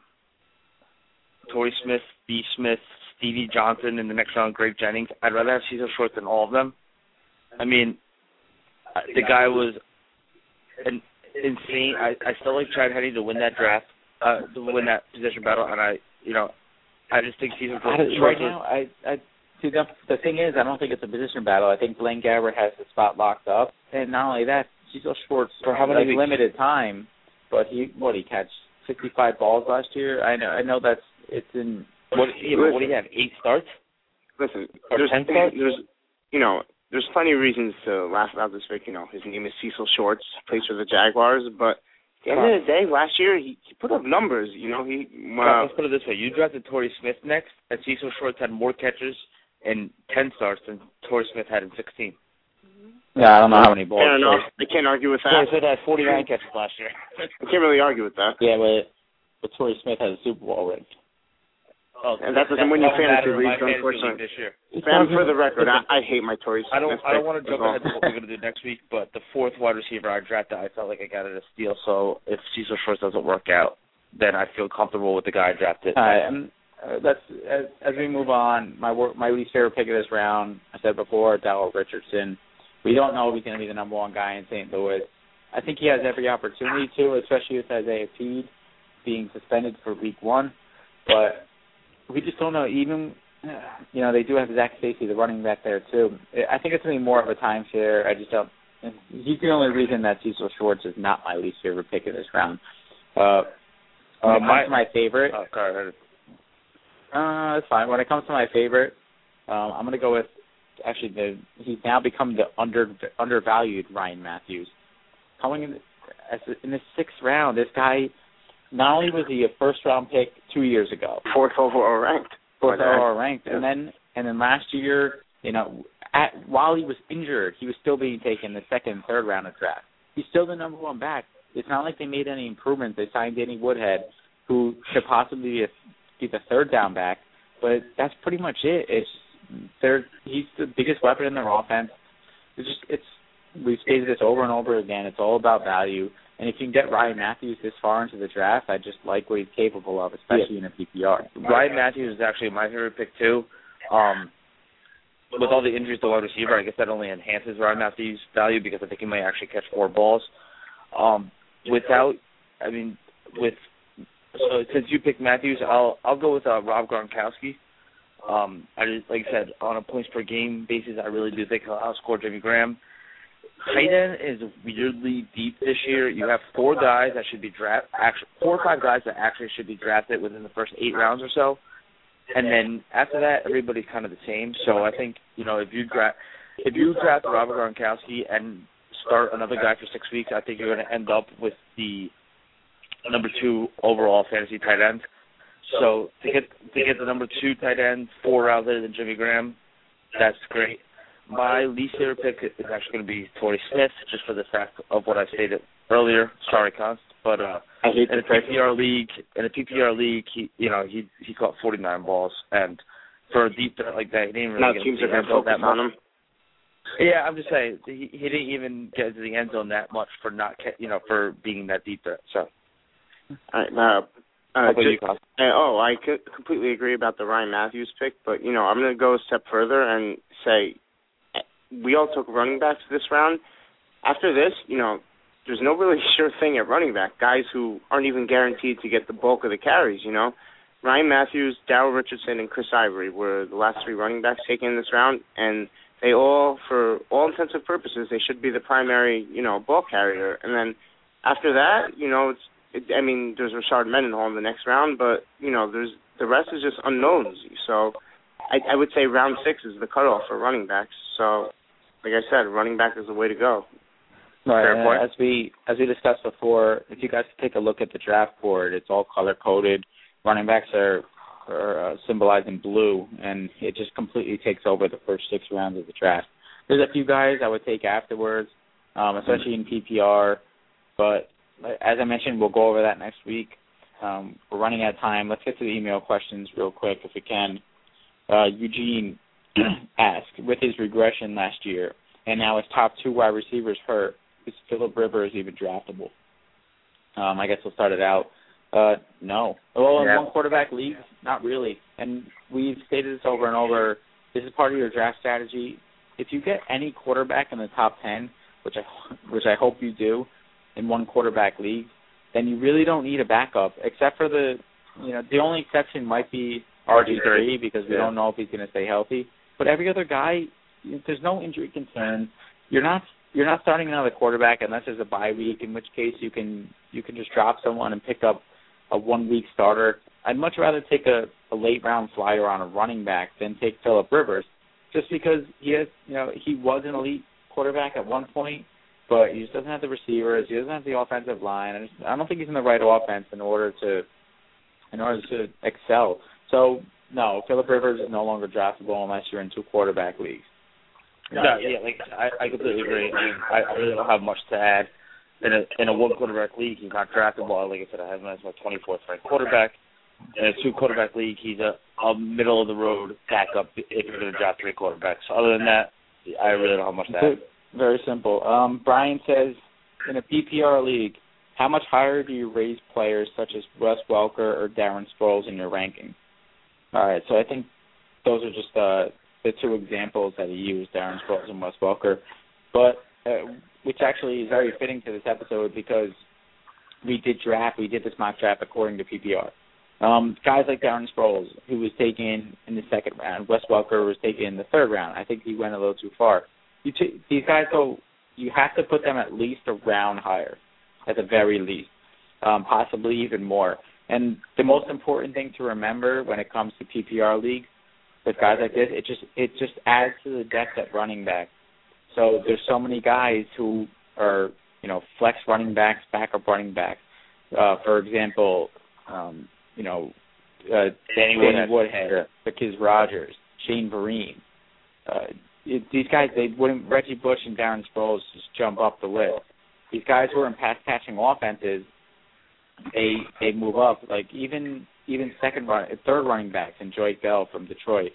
Torrey Smith, B. Smith, Stevie Johnson in the next round, Greg Jennings. I'd rather have Cecil Shorts than all of them. I mean, the guy was an insane. I, I still like Chad Henne to win that draft, uh, to win that position battle, and I, you know, I just think Cecil Shorts. Right now, I, I see the the thing is, I don't think it's a position battle. I think Blaine Gabbert has the spot locked up, and not only that, Cecil Shorts for how many limited time. But he, what he catch sixty-five balls last year. I know, I know that's it's in. What, yeah, what do you have? Eight starts. Listen, or there's, ten starts? there's, you know, there's plenty of reasons to laugh about this pick. You know, his name is Cecil Shorts, plays for the Jaguars. But at the end of the day, last year he, he put up numbers. You know, he. Uh, Let's put it this way: you drafted Torrey Smith next, and Cecil Shorts had more catches in ten starts than Torrey Smith had in sixteen. Yeah, I don't know how many balls. Fair enough. I can't argue with that. Torrey Smith had forty-nine catches last year. I can't really argue with that. Yeah, but but Torrey Smith has a Super Bowl ring. Oh, and that doesn't win you fantasy leagues, unfortunately. This year. And for the record, I, I hate my Torrey Smith. I don't. I don't want to jump well. ahead to what we're going to do next week, but the fourth wide receiver I drafted, I felt like I got it a steal. So if Cecil Shorts doesn't work out, then I feel comfortable with the guy I drafted. All right, um, uh, let's as, as we move on. My work, my least favorite pick of this round, I said before, Darrell Richardson. We don't know if he's going to be the number one guy in Saint Louis. I think he has every opportunity to, especially with Isaiah Peed being suspended for week one. But we just don't know. Even, you know, they do have Zach Stacy, the running back there, too. I think it's going to be more of a timeshare. I just don't. He's the only reason that Cecil Shorts is not my least favorite pick of this round. Uh, when uh, it comes my, to my favorite, oh, God, uh, that's fine. When it comes to my favorite, um, I'm going to go with, actually, the, he's now become the under undervalued Ryan Matthews. Coming in, as in the sixth round, this guy, not only was he a first-round pick two years ago. Fourth overall ranked. Fourth overall ranked. Yeah. And then and then last year, you know, at, while he was injured, he was still being taken the second and third round of draft. He's still the number one back. It's not like they made any improvements. They signed Danny Woodhead, who could possibly be, a, be the third down back. But that's pretty much it. It's they're, he's the biggest weapon in their offense. It's just it's we've stated this over and over again. It's all about value. And if you can get Ryan Matthews this far into the draft, I just like what he's capable of, especially yeah. in a P P R. Ryan Matthews is actually my favorite pick too. Um, with all the injuries to wide receiver, I guess that only enhances Ryan Matthews' value because I think he might actually catch four balls. Um, without, I mean, with so since you picked Matthews, I'll I'll go with uh, Rob Gronkowski. Um, I just, like I said, on a points per game basis, I really do think he'll outscore Jimmy Graham. Tight end is weirdly deep this year. You have four guys that should be draft, actually four or five guys that actually should be drafted within the first eight rounds or so, and then after that, everybody's kind of the same. So I think you know if you draft if you draft Robert Gronkowski and start another guy for six weeks, I think you're going to end up with the number two overall fantasy tight end. So to get to get the number two tight end four rounds later than Jimmy Graham, that's great. My least favorite pick is actually going to be Torrey Smith, just for the fact of what I stated earlier. Sorry, Const, but uh, in a P P R league, in a P P R league, he you know he he caught forty-nine balls, and for a deep threat like that, he didn't really now get teams into are the end going zone to that focus much. on him. Yeah, I'm just saying he, he didn't even get into the end zone that much for not you know for being that deep threat. So, all right, uh, how uh, about you, just, Const? uh, oh, I could completely agree about the Ryan Matthews pick, but you know I'm going to go a step further and say we all took running backs this round. After this, you know, there's no really sure thing at running back. Guys who aren't even guaranteed to get the bulk of the carries, you know. Ryan Matthews, Darrell Richardson, and Chris Ivory were the last three running backs taken in this round, and they all, for all intents and purposes, they should be the primary, you know, ball carrier. And then after that, you know, it's, it, I mean, there's Rashard Mendenhall in the next round, but, you know, there's the rest is just unknowns. So I, I would say round six is the cutoff for running backs. So, like I said, running back is the way to go. Right. Fair point. As we as we discussed before, if you guys take a look at the draft board, it's all color coded. Running backs are are uh, symbolized in blue, and it just completely takes over the first six rounds of the draft. There's a few guys I would take afterwards, um, especially in P P R. But as I mentioned, we'll go over that next week. Um, we're running out of time. Let's get to the email questions real quick if we can. Uh, Eugene asked, with his regression last year, and now his top two wide receivers hurt, is Phillip Rivers even draftable? Um, I guess we'll start it out. Uh, no. Well, in yeah. one quarterback league, not really. And we've stated this over and over. This is part of your draft strategy. If you get any quarterback in the top ten, which I which I hope you do, in one quarterback league, then you really don't need a backup, except for the, you know, the only exception might be R G three because we yeah. don't know if he's going to stay healthy. But every other guy, there's no injury concern. You're not you're not starting another quarterback unless there's a bye week, in which case you can you can just drop someone and pick up a one week starter. I'd much rather take a, a late round flyer on a running back than take Phillip Rivers, just because he has you know he was an elite quarterback at one point, but he just doesn't have the receivers. He doesn't have the offensive line. I, just, I don't think he's in the right offense in order to in order to excel. So no, Phillip Rivers is no longer draftable unless you're in two quarterback leagues. No, yeah, like I, I completely agree. I mean, I, I really don't have much to add. In a in a one quarterback league, he's not draftable. Like I said, I have him as my twenty-fourth ranked quarterback. In a two quarterback league, he's a, a middle of the road backup if you're going to draft three quarterbacks. Other than that, I really don't have much to add. Very simple. Um, Brian says, in a P P R league, how much higher do you raise players such as Wes Welker or Darren Sproles in your ranking? All right, so I think those are just uh, the two examples that he used, Darren Sproles and Wes Welker. But uh, which actually is very fitting to this episode because we did draft, we did this mock draft according to P P R. Um, guys like Darren Sproles, who was taken in the second round, Wes Welker was taken in the third round. I think he went a little too far. You t- these guys, though, you have to put them at least a round higher, at the very least, um, possibly even more. And the most important thing to remember when it comes to P P R leagues with guys like this, it just it just adds to the depth at running back. So there's so many guys who are, you know, flex running backs, backup running backs. Uh, for example, um, you know, uh, Danny Woodhead, Woodhead Marquise Rogers, Shane Vereen. Uh, it, these guys, they wouldn't, Reggie Bush and Darren Sproles just jump up the list. These guys who are in pass catching offenses, they they move up. Like even even second run, third running backs, and Joy Bell from Detroit.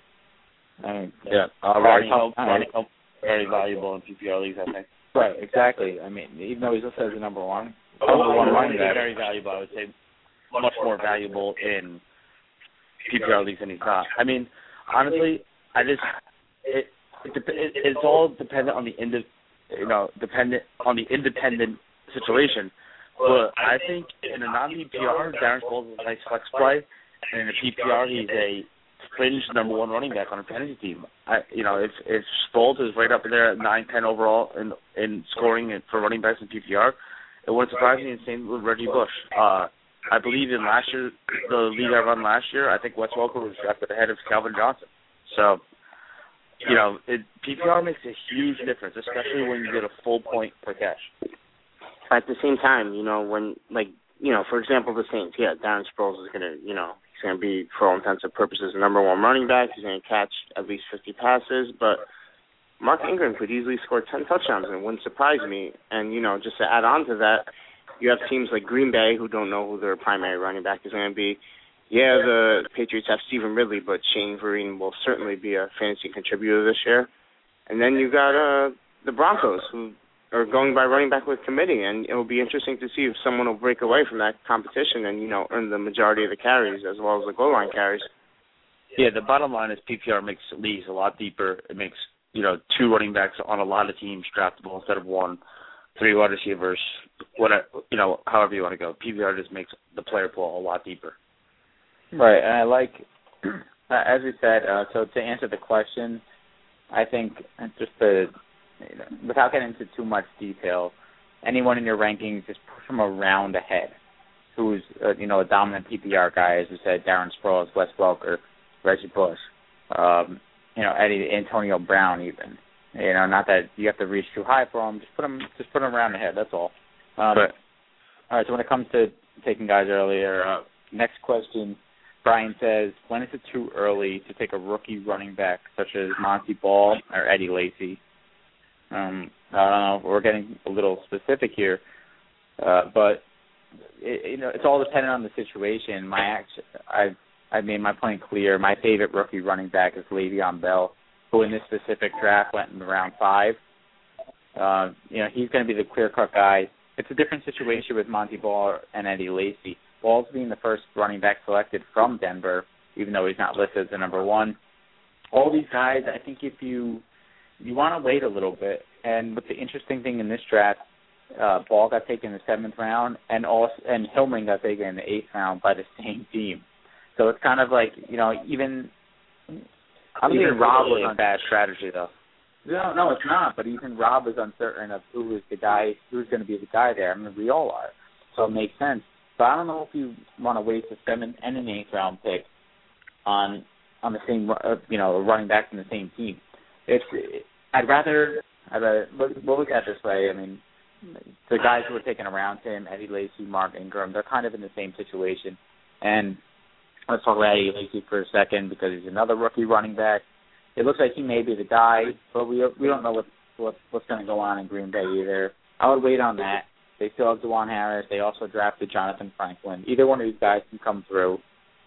I mean, yeah, uh, Ronnie Help, Ronnie Help. Very valuable in P P R leagues, I think. Right, exactly. I mean, even though he's listed as the number one, oh, number one running back, very valuable. I would say much more valuable in P P R leagues than he's not. I mean, honestly, I just it, it, dep- it, it's all dependent on the indi- you know, dependent on the independent situation. But I think in a non-P P R, Darren Sproles is a nice flex play, and in a P P R, he's a fringe number one running back on a fantasy team. I, you know, if if Sproles is right up there at nine, ten overall in in scoring and for running backs in P P R, it wouldn't surprise me. And same with Reggie Bush. Uh, I believe in last year, the league I run last year, I think Wes Welker was drafted ahead of Calvin Johnson. So, you know, it, P P R makes a huge difference, especially when you get a full point per catch. At the same time, you know, when, like, you know, for example, the Saints, yeah, Darren Sproles is going to, you know, he's going to be, for all intents and purposes, the number one running back. He's going to catch at least fifty passes. But Mark Ingram could easily score ten touchdowns, and it wouldn't surprise me. And, you know, just to add on to that, you have teams like Green Bay who don't know who their primary running back is going to be. Yeah, the Patriots have Stephen Ridley, but Shane Vereen will certainly be a fantasy contributor this year. And then you got uh, the Broncos, who are going by running back with committee, and it will be interesting to see if someone will break away from that competition and, you know, earn the majority of the carries as well as the goal line carries. Yeah, the bottom line is P P R makes leagues a lot deeper. It makes, you know, two running backs on a lot of teams draftable instead of one, three wide receivers, whatever, you know, however you want to go. P P R just makes the player pool a lot deeper. Right, and I like, as we said, uh, so to answer the question, I think just to, you know, without getting into too much detail, anyone in your rankings, just push them around ahead. Who's, uh, you know, a dominant P P R guy, as we said, Darren Sproles, Wes Welker, Reggie Bush, um, you know, Eddie, Antonio Brown even. You know, not that you have to reach too high for them, just put them, just put them around ahead, that's all. Um, but, all right, so when it comes to taking guys earlier, uh, next question, Brian says, when is it too early to take a rookie running back such as Monty Ball or Eddie Lacy? Um, I don't know if we're getting a little specific here, uh, but it, you know, it's all dependent on the situation. My act, I I made my point clear. My favorite rookie running back is Le'Veon Bell, who in this specific draft went in round five. Uh, you know, he's going to be the clear-cut guy. It's a different situation with Monty Ball and Eddie Lacy. Ball's being the first running back selected from Denver, even though he's not listed as the number one. All these guys, I think if you you want to wait a little bit, and with the interesting thing in this draft, uh, Ball got taken in the seventh round, and also and Hillman got taken in the eighth round by the same team. So it's kind of like, you know, even I'm even even Rob really was a on bad strategy, though. No, no, it's not. But even Rob was uncertain of who was the guy, who's going to be the guy there. I mean, we all are, so it makes sense. But I don't know if you want to waste a seventh and an eighth round pick on on the same, uh, you know, running back from the same team. It's I'd rather I'd rather look, we'll look at it this way. I mean, the guys who were taken around him, Eddie Lacy, Mark Ingram, they're kind of in the same situation. And let's talk about Eddie Lacy for a second because he's another rookie running back. It looks like he may be the guy, but we we don't know what, what what's going to go on in Green Bay either. I would wait on that. They still have DeJuan Harris. They also drafted Jonathan Franklin. Either one of these guys can come through.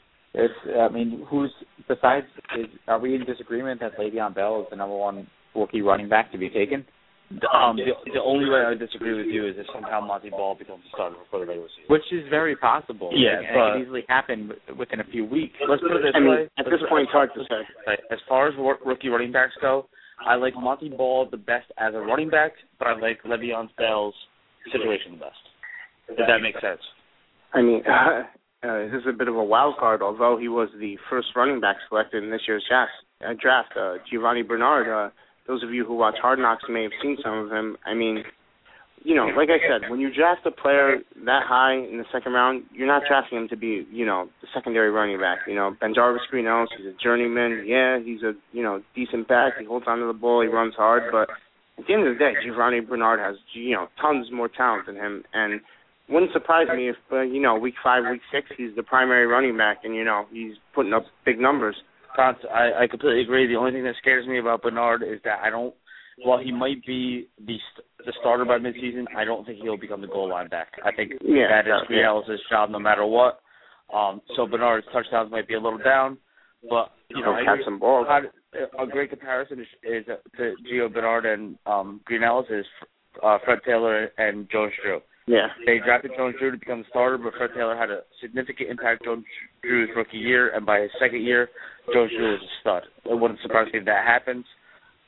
If I mean, who's besides? Is, are we in disagreement that Le'Veon Bell is the number one rookie running back to be taken? Um, the, the only way I disagree with you is if somehow Monty Ball becomes a starter for the regular season, which is very possible. Yeah, and but it could easily happen within a few weeks. Let's put it this I mean, way. at this point, it's hard to say. As far as rookie running backs go, I like Monty Ball the best as a running back, but I like Le'Veon Bell's situation the best. If that makes sense. I mean, uh, uh, this is a bit of a wild card, although he was the first running back selected in this year's draft. Uh, draft uh, Giovanni Bernard, uh, those of you who watch Hard Knocks may have seen some of him. I mean, you know, like I said, when you draft a player that high in the second round, you're not drafting him to be, you know, the secondary running back. You know, BenJarvus Green-Ellis, he's a journeyman. Yeah, he's a, you know, decent back. He holds onto the ball. He runs hard. But at the end of the day, Giovanni Bernard has, you know, tons more talent than him. And wouldn't surprise me if, uh, you know, week five, week six, he's the primary running back and, you know, he's putting up big numbers. I, I completely agree. The only thing that scares me about Bernard is that I don't, while he might be the the starter by midseason, I don't think he'll become the goal line back. I think yeah, that is Green-Ellis' job no matter what. Um, so Bernard's touchdowns might be a little down, but, you know, catch some balls. A great comparison is, is to Gio Bernard and um, Green-Ellis is uh, Fred Taylor and Jones Drew. Yeah. They drafted Jones Drew to become the starter, but Fred Taylor had a significant impact Jones Drew's rookie year, and by his second year, Jones Drew was a stud. It wouldn't surprise me if that happens.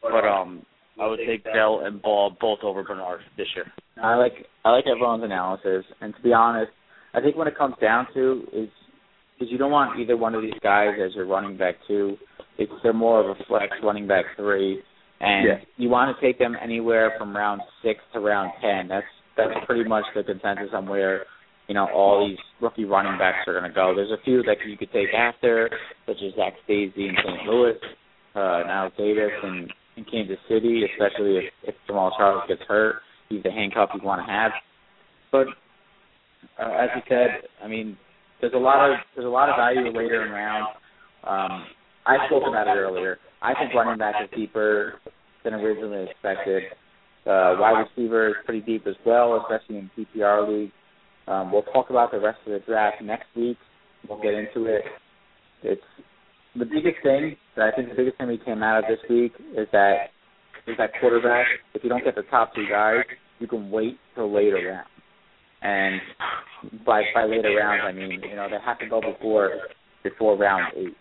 but um, I would take Bell and Ball both over Bernard this year. I like I like everyone's analysis, and to be honest, I think when it comes down to is is you don't want either one of these guys as your running back two. It's they're more of a flex running back three, and yeah. you want to take them anywhere from round six to round ten. That's that's pretty much the consensus on where, you know, all these rookie running backs are going to go. There's a few that you could take after, such as Zach Stacey in Saint Louis, uh, now Davis in, in Kansas City, especially if, if Jamal Charles gets hurt. He's the handcuff you want to have. But uh, as you said, I mean, there's a lot of there's a lot of value later in round. Um, I spoke about it earlier. I think running back is deeper than originally expected. Uh, wide receiver is pretty deep as well, especially in P P R league. Um, we'll talk about the rest of the draft next week. We'll get into it. It's the biggest thing that I think the biggest thing we came out of this week is that is that quarterback. If you don't get the top two guys, you can wait till later round. And by by later rounds, I mean, you know, they have to go before before round eight.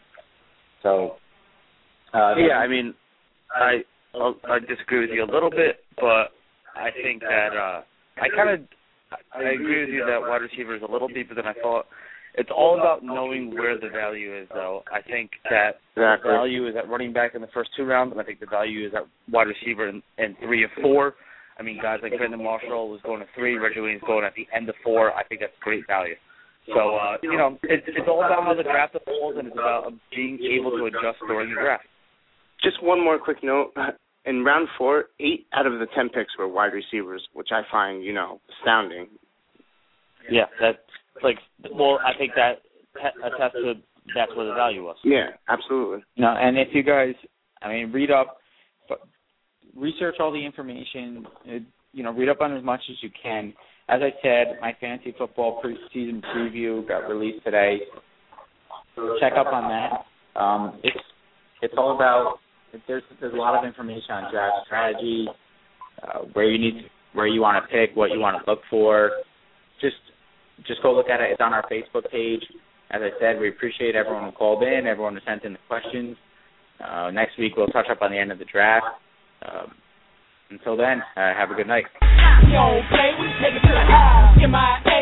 So uh, yeah, I mean, I I disagree with you a little bit, but I think that uh, I kind of I agree with you that wide receiver is a little deeper than I thought. It's all about knowing where the value is, though. I think that exactly. the value is at running back in the first two rounds, and I think the value is at wide receiver in, in three or four. I mean, guys like Brandon Marshall was going to three, Reggie Williams going at the end of four. I think that's great value. So, uh, you know, it's, it's all about how the draft unfolds, and it's about being able to adjust during the draft. Just one more quick note. In round four, eight out of the ten picks were wide receivers, which I find, you know, astounding. Yeah, that's like, well, I think that attests to that's where the value was. Yeah, absolutely. You know, and if you guys, I mean, read up, research all the information, you know, read up on as much as you can. As I said, my fantasy football preseason preview got released today. So check up on that. Um, it's it's all about there's there's a lot of information on draft strategy, uh, where you need to, where you want to pick, what you want to look for. Just just go look at it. It's on our Facebook page. As I said, we appreciate everyone who called in, everyone who sent in the questions. Uh, next week we'll touch up on the end of the draft. Um, until then, uh, have a good night. We don't play, we take it to the high. M I A